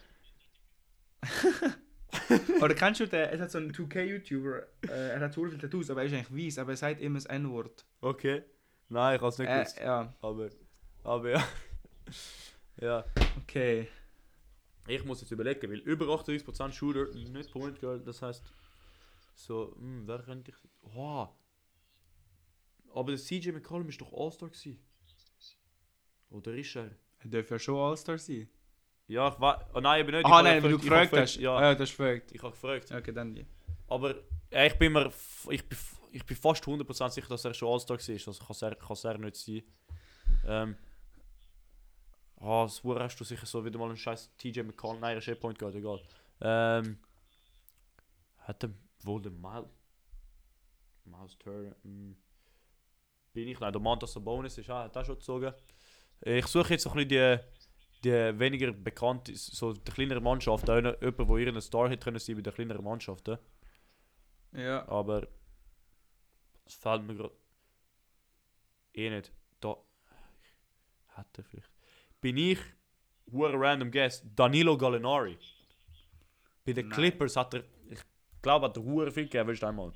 Oder kennst du den, es hat so einen zwei K-YouTuber, äh, er hat so viele Tattoos, aber er ist eigentlich weiss, aber er sagt immer das N-Wort. Okay. Nein, ich habe es nicht Äh, gewusst. ja, Aber, aber ja. Ja. okay. Ich muss jetzt überlegen, weil über achtunddreißig Prozent Shooter, nicht Point Guard, das heisst, so, hm, wer könnte ich... Oh. Aber der C J McCollum ist doch All-Star gewesen. Oder ist er? Er darf ja schon All-Star sein. Ja, ich weiß... Oh nein, eben nicht. Ah Ich nein, hab weil du ich hab gefragt hast. Ja, Ah, ja, du hast gefragt. ich habe gefragt. Okay, dann die. Aber ja, ich bin mir... f- Ich bin, f- ich bin fast hundert Prozent sicher, dass er schon All-Star war. Also kann es er, kann's er nicht sein. Ähm... Ah, das Hure hast du sicher so wieder mal einen scheiß T J McCollum. Nein, er ist eh Point Guard, egal. Ähm... Hat er wohl den Miles... Miles Turner... Hm. Bin ich? Nein, der Mantas Sabonis ist auch, hat auch schon gezogen. Ich suche jetzt so ein bisschen die, die weniger bekannte, so die kleineren Mannschaften. Jemand, der ihren Star hätte können sein bei den kleineren Mannschaften. Ja. Aber es fällt mir gerade eh nicht. Da hätte vielleicht. Bin ich, hure random guess, Danilo Gallinari. Bei den Nein. Clippers hat er, ich glaube, hat er hure viel gegeben, willst du einmal?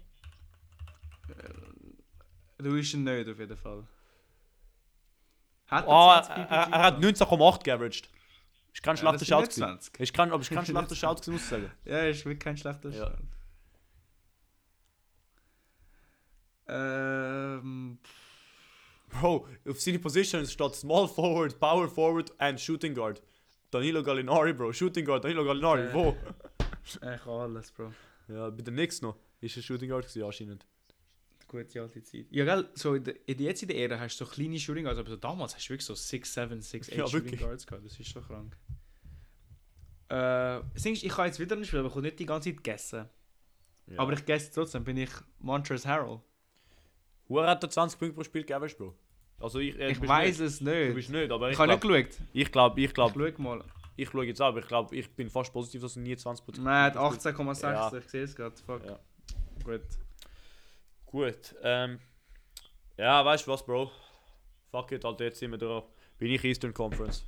Du bist ihn nicht auf jeden Fall. Hat Ah, zwanzig er, P P G er, er hat gehabt? neunzehn Komma acht geaveraged. Ist kein Ja, schlechter das Shout sind nicht gewesen. zwanzig. Ist kein, aber ist kein schlechter Shout gewesen, muss ich sagen. Ja, ist wirklich kein schlechter Ja. Start. Ähm... Bro, auf seine Position steht Small Forward, Power Forward and Shooting Guard. Danilo Gallinari, Bro. Shooting Guard, Danilo Gallinari, Äh. wo? Ich kann alles, Bro. Ja, bei den Knicks noch. Ist er Shooting Guard gewesen, anscheinend. Gute alte Zeit. Ja, gell, so in der, in der jetzigen Ära hast du so kleine Shooting Guards, aber so damals hast du wirklich so six seven, six eight Ja, Shooting wirklich. Guards gehabt. Das ist so krank. Äh, das Ding ist, ich kann jetzt wieder nicht spielen, aber ich kann nicht die ganze Zeit gegessen. Ja. Aber ich gesse trotzdem, bin ich Montrezl Harrell. Wer hat er zwanzig Punkte pro Spiel geaveraged, Bro? Also ich, äh, Ich bist weiß nicht. es Du nicht. bist nicht, aber Ich ich habe glaube, nicht geschaut. ich glaube, ich Ich glaube, schau mal. ich schaue jetzt auch, aber ich glaube, ich bin fast positiv, dass er nie zwanzig Punkte Nein, er hat achtzehn Komma sechs, Ja. ich sehe es gerade. Fuck. Ja. Gut. Gut, ähm, ja, weißt du was, Bro? Fuck it, Alter, jetzt sind wir da. Bin ich Eastern Conference.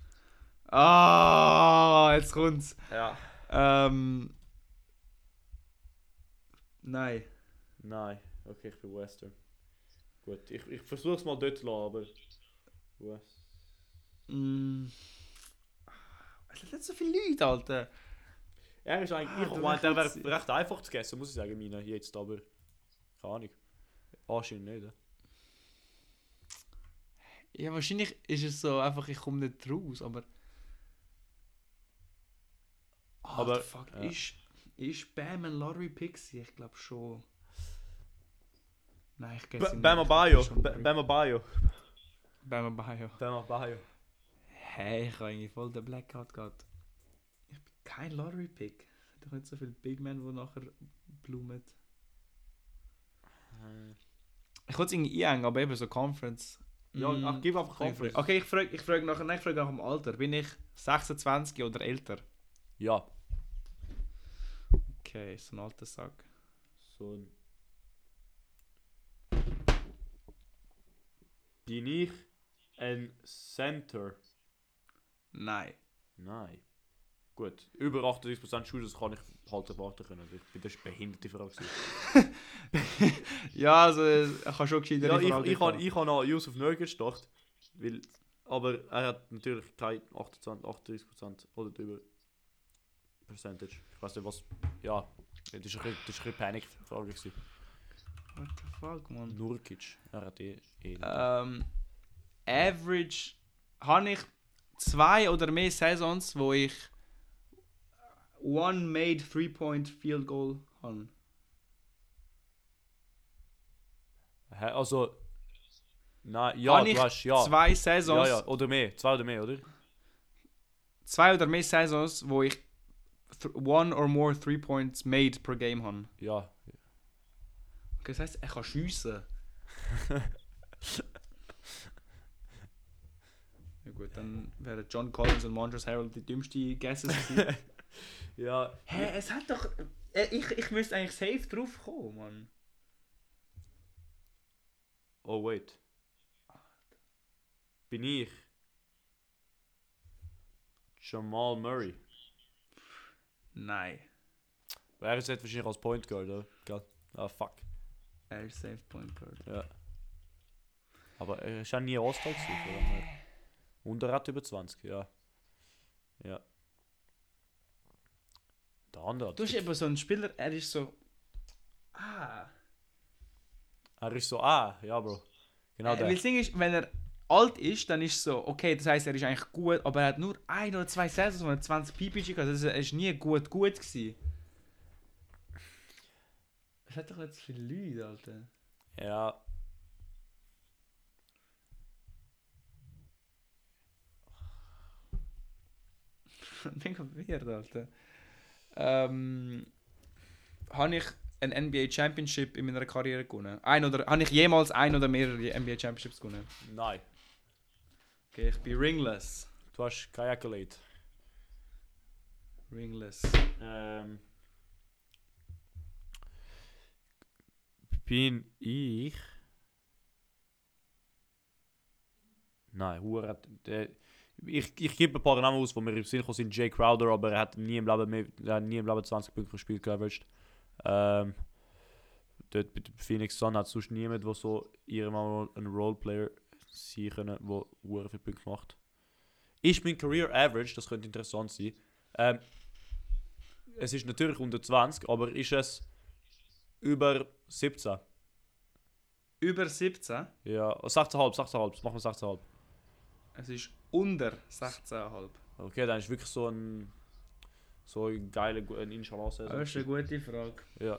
Ah, jetzt kommt's. Ja. Ähm. Nein. Nein, okay, ich bin Western. Gut, ich, ich versuche es mal dort zu lassen, aber... West. Mm. Es sind nicht so viele Leute, Alter. Er ist eigentlich, Ah, ich du meine, der wärst- wäre recht einfach zu essen, muss ich sagen, meine jetzt, aber... Keine Ahnung. Anscheinend nicht, ja. Ja, wahrscheinlich ist es so einfach, ich komme nicht raus, aber. Aber, Alter, fuck, ja. ist, ist Bam ein Lottery Pixie? Ich glaube schon. Nein, ich B- gesse Bam Adebayo, B- Bam Adebayo. Bam Adebayo. Bam Adebayo. Hey, ich habe eigentlich voll den Blackout gehabt. Ich bin kein Lottery Pick. Es hat doch nicht so viele Big Men, die nachher blumen. Ich wollte es irgendwie einhängen, aber eben so Conference. Ja, Mm. ach, gib einfach Conference. Okay, ich frage ich frag nach, nein, ich frage nach dem Alter. Bin ich sechsundzwanzig oder älter? Ja. Okay, so ein alter Sack. So ein... Bin ich ein Center? Nein. Nein. Gut, über achtunddreißig Prozent Schuhe, das kann ich halt erwarten können. Ich bin das eine behinderte Frage. Ja, also ich habe schon gescheiter Ja, ich, ich, habe, ich habe noch Yusuf Nurkic gedacht, weil, aber er hat natürlich kein achtundzwanzig, achtunddreißig Prozent oder drüber Percentage. Ich weiß nicht was, ja, das war ein bisschen, das ist ein bisschen Panikfrage gewesen. What the fuck, man? Nurkic, er hat eh, eh Ähm, Average habe ich zwei oder mehr Saisons, wo ich One Made Three-Point Field Goal habe. Hä, also... Nein, ja, Habe du ich hast... Ja. zwei Saisons, Ja, ja, oder mehr. Zwei oder mehr, oder? zwei oder mehr Saisons, wo ich th- one or more three points made per game habe. Ja. Okay, das heisst, er kann schiessen. Ja gut, dann wären John Collins und Montrezl Harrell die dümmsten Guesses gewesen. Ja. Hä, es hat doch... Äh, Ich, ich müsste eigentlich safe drauf kommen, Mann. Oh, wait. Bin ich... Jamal Murray. Nein. Er ist jetzt wahrscheinlich als Point Guard, oder? Gell? Ah, fuck. Er ist safe Point Guard. Ja. Aber er ist auch nie All-Star gewesen, von dem her. Und er hat über zwanzig, ja. Ja. Der andere. Du hast eben so einen Spieler, er ist so... Ah. Er ist so, ah, ja, Bro. Genau Äh, der. weil das Ding ist, wenn er alt ist, dann ist es so, okay, das heisst, er ist eigentlich gut, aber er hat nur ein oder zwei Saisons, wo er zwanzig P P G hatte. Also er ist nie gut gut gewesen. Es hat doch nicht so viele Leute, Alter. Ja. Ich bin verwirrt, Alter. Ähm, habe ich ein N B A Championship in meiner Karriere gewonnen? Ein oder, habe ich jemals ein oder mehrere N B A Championships gewonnen? Nein. Okay, ich bin ringless. Du hast kein Accolade. Ringless. Ähm. Bin ich. Nein, Hure hat. Der, ich, ich gebe ein paar Namen aus, die mir im Sinn sind. Jay Crowder, aber er hat nie im Leben, mehr, er hat nie im Leben zwanzig Punkte gespielt, geaveraged. Ähm. Dort bei den Phoenix Sun hat sonst niemand, der so irgendwann mal ein Roleplayer sein können, der Hure viele Punkte macht. Ist mein Career Average, das könnte interessant sein. Ähm, es ist natürlich unter zwanzig, aber ist es über siebzehn? Über siebzehn. Ja, sechzehn Komma fünf, sechzehn Komma fünf, machen wir sechzehn Komma fünf. Es ist unter sechzehn Komma fünf. Okay, dann ist wirklich so ein so ein geiler ein Inshallah-Saison. Das ist eine gute Frage. Ja.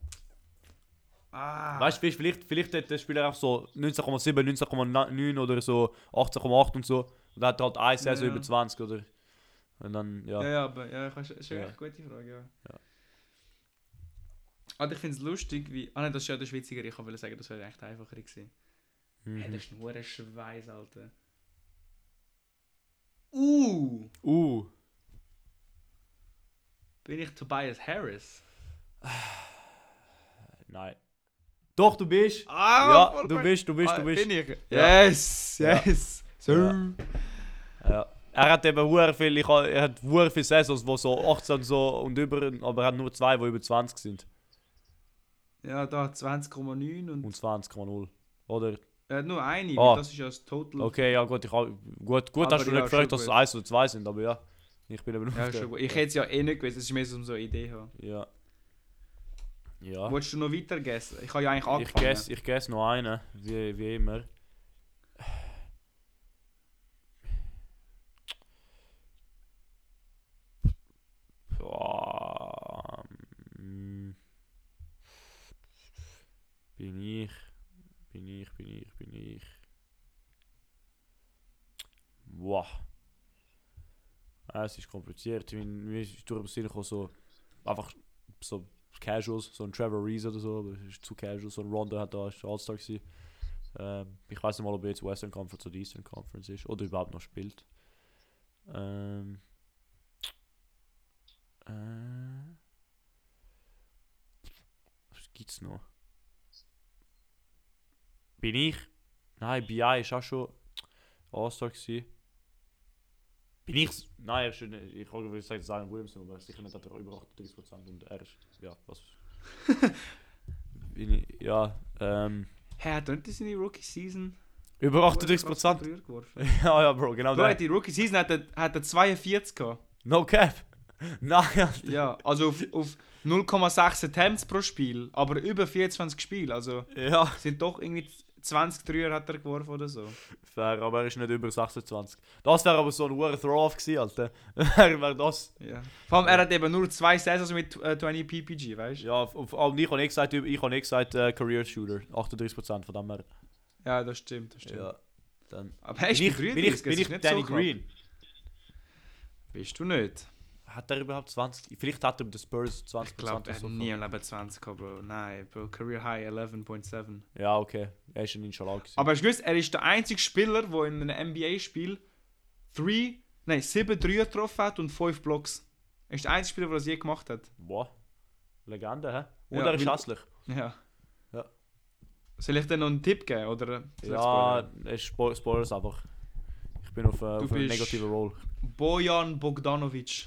Ah. Weißt du, vielleicht, vielleicht hat der Spieler auch so neunzehn Komma sieben, neunzehn Komma neun oder so achtzehn Komma acht und so. Und dann hat er halt eine Saison Ja. über zwanzig, oder? Und dann, ja. Ja, ja, aber ja, das ist eine Ja. echt gute Frage, ja. Ja. Also ich finde es lustig, wie... Ah nein, das ist ja der Schweiziger, ich wollte sagen, das wäre echt einfacher gewesen. Mhm. Hey, das ist nur ein Schweiß, Alter. Uh! Uh. Bin ich Tobias Harris? Nein. Doch, du bist. Ah, Ja, voll du gut. bist, du bist, Ah, du bist. Bin ich? Ja. Yes, yes. So. Ja. Ja. Er hat eben hure viel, ich ha, er hat hure viele Saisons, wo so achtzehn so und über, aber er hat nur zwei, die über zwanzig sind. Ja, da zwanzig Komma neun und... Und zwanzig Komma null. Oder? Er hat nur eine, Ah. weil das ist ja das Total... Okay, ja gut, ich ha, gut, gut Aber hast du ja, nicht gefragt, schon dass es gut. eins oder zwei sind, aber ja. Ich bin eben Ja, auf der- schon gut. Ich hätte es ja eh nicht gewusst, es ist mehr so, um so eine Idee haben. Ja. Ja. Wolltest du noch weiter guessen? Ich habe ja eigentlich Ich angefangen. guess, ich guess noch einen, wie, wie immer. Boah, mm. Bin ich, bin ich, bin ich, bin ich. Boah. Ah, es ist kompliziert. Mir ist durch den Sinn gekommen, so einfach so Casuals, so ein Trevor Reese oder so, aber es ist zu casual. So ein Rondo hat da ist All-Star gewesen. Ähm, ich weiß nicht mal, ob er jetzt Western Conference oder Eastern Conference ist oder überhaupt noch spielt. Ähm. Äh. Was gibt's noch? Bin ich? Nein, B I ist auch schon All-Star gewesen. Bin ich? Nein, er ist nicht. Ich wollte gesagt, Zion Williamson, aber sicher nicht, hat er über achtunddreißig Prozent und er ist. Ja, was? Bin ich? Ja, ähm. Hä, hat er nicht seine Rookie-Season... Über achtunddreißig Prozent? geworfen? Ja, ja, Bro, genau Bro, der. die Rookie-Season hat er, hat er zweiundvierzig gehabt. No cap! Nein, Alter. Ja, also auf, auf null Komma sechs Attempts pro Spiel, aber über vierundzwanzig Spiele, also Ja. sind doch irgendwie zwanzig Dreier hat er geworfen oder so. Fair, aber er ist nicht über sechsundzwanzig. Das wäre aber so ein hoher Throw-Off gewesen, Alter. Wer wäre das? Ja. Vor allem, er hat eben nur zwei Saisons mit äh, zwanzig P P G, weißt du? Ja, auf, auf, ich habe nicht gesagt, ich habe nicht gesagt äh, Career Shooter. achtunddreißig Prozent von dem her. Ja, das stimmt, das stimmt. Ja, dann. Aber er ist bin ich, bei bin ich, dreiunddreißig, bin das ich ist nicht Danny so knapp. Green? Bist du nicht? Hat er überhaupt zwanzig? Vielleicht hat er bei den Spurs zwanzig Ich glaube, Prozent er hat so nie im Leben zwanzig gehabt, Bro. Nein, Bro, Career High elf Komma sieben. Ja, okay. Er ist ein Inshallah gewesen. Aber hast du gewusst, er ist der einzige Spieler, der in einem N B A-Spiel drei, nein, sieben Dreier getroffen hat und fünf Blocks. Er ist der einzige Spieler, der das je gemacht hat. Boah. Legende, hä? Und Ja, er ist weil- hässlich. Ja. Ja. Soll ich dir noch einen Tipp geben, oder? soll ich Ja, spoilern? es ist Spo- Spoilers einfach. Ich bin auf, äh, auf einem bist- negativen Roll. Bojan Bogdanovic.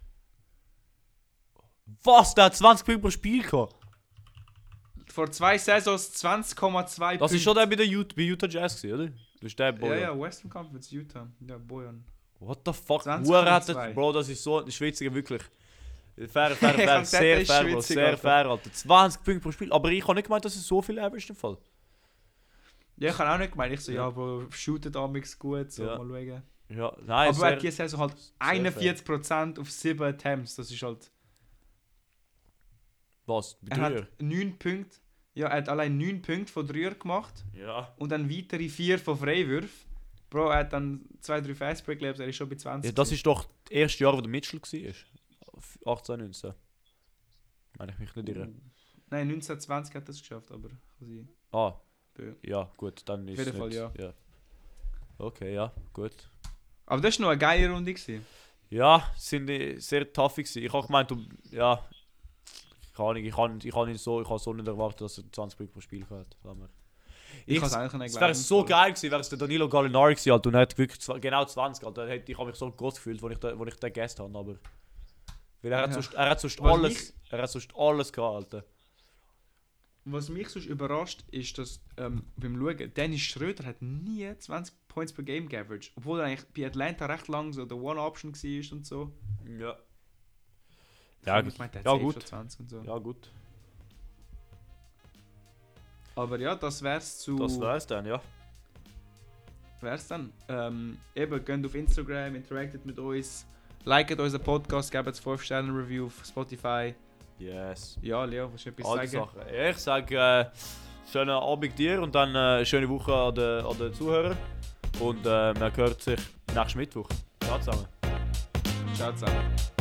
Was? Der hat zwanzig Punkte pro Spiel gehabt? Vor zwei Saisons zwanzig Komma zwei Das ist schon der bei, der Utah, bei Utah Jazz gewesen, oder? Das ist der Ja, Boy. ja, Western Conference, Utah. Ja, Bojan. What the fuck? zwanzig Hure Komma hat zwei. er, Bro, das ist so ein Schweiziger, wirklich. Fair, fair, Ich fair, hab gesagt, sehr er ist fair, Bro, schwitzig, sehr Alter. fair, Alter. zwanzig Punkte pro Spiel. Aber ich habe nicht gemeint, dass es so viel average im Fall. Ja, ich habe auch nicht gemeint. Ich so, Ja. ja, Bro, shootet amix gut, so, Ja. mal schauen. Ja, nein, Aber er hat sehr, diese Saison halt einundvierzig Prozent auf sieben Attempts. Das ist halt... was? Bei Er Dreier? hat neun Punkte. Ja, er hat allein neun Punkte von Dreier gemacht. Ja. Und dann weitere vier von Freiwürfen. Bro, er hat dann zwei, drei Fastbreak Labs, er ist schon bei zwanzig. Ja, das ist doch das erste Jahr, wo der Mitchell war. achtzehn, neunzehn. Meine ich mich nicht irre. Nein, neunzehn zwanzig hat er es geschafft, aber... quasi- Ah, Ja. ja, gut, dann ist Auf jeden es Fall, nicht, ja. Okay, ja, gut. Aber das war noch eine geile Runde. Gewesen. Ja, sind die sehr tough gewesen. Ich habe gemeint, du, ja, keine Ahnung, ich habe ich habe so, ich habe so nicht erwartet, dass er zwanzig Punkte pro Spiel hat. Ich Ich, kann es eigentlich nicht es wäre so geil gewesen, wäre es der Danilo Gallinari gewesen, Alter, und er hat wirklich zwa- genau zwanzig, Alter. Hätte ich habe mich so groß gefühlt, als ich da, wo ich den Gast habe, aber weil er hat Ja. sonst, er hat sonst Was alles, mich- er hat sonst alles gehabt, Alter. Was mich sonst überrascht, ist, dass ähm, beim Schauen, Dennis Schröder hat nie zwanzig Points per Game geaveraged. Obwohl er eigentlich bei Atlanta recht lang so der One-Option war und so. Ja. Ja, Ja, ich meine, der hat ja, safe gut. schon zwanzig und so. Ja gut. Aber ja, das wär's zu. Das wär's dann, ja. wär's dann. Ähm, eben, geht auf Instagram, interactet mit uns, liket unseren Podcast, gebt fünf Sterne Review auf Spotify. Yes. Ja, Leo, willst du etwas Alte sagen? Sachen. Ich sage äh, schönen Abend dir und dann äh, schöne Woche an den, an den Zuhörern. Und äh, man hört sich nächsten Mittwoch. Ciao zusammen. Ciao zusammen.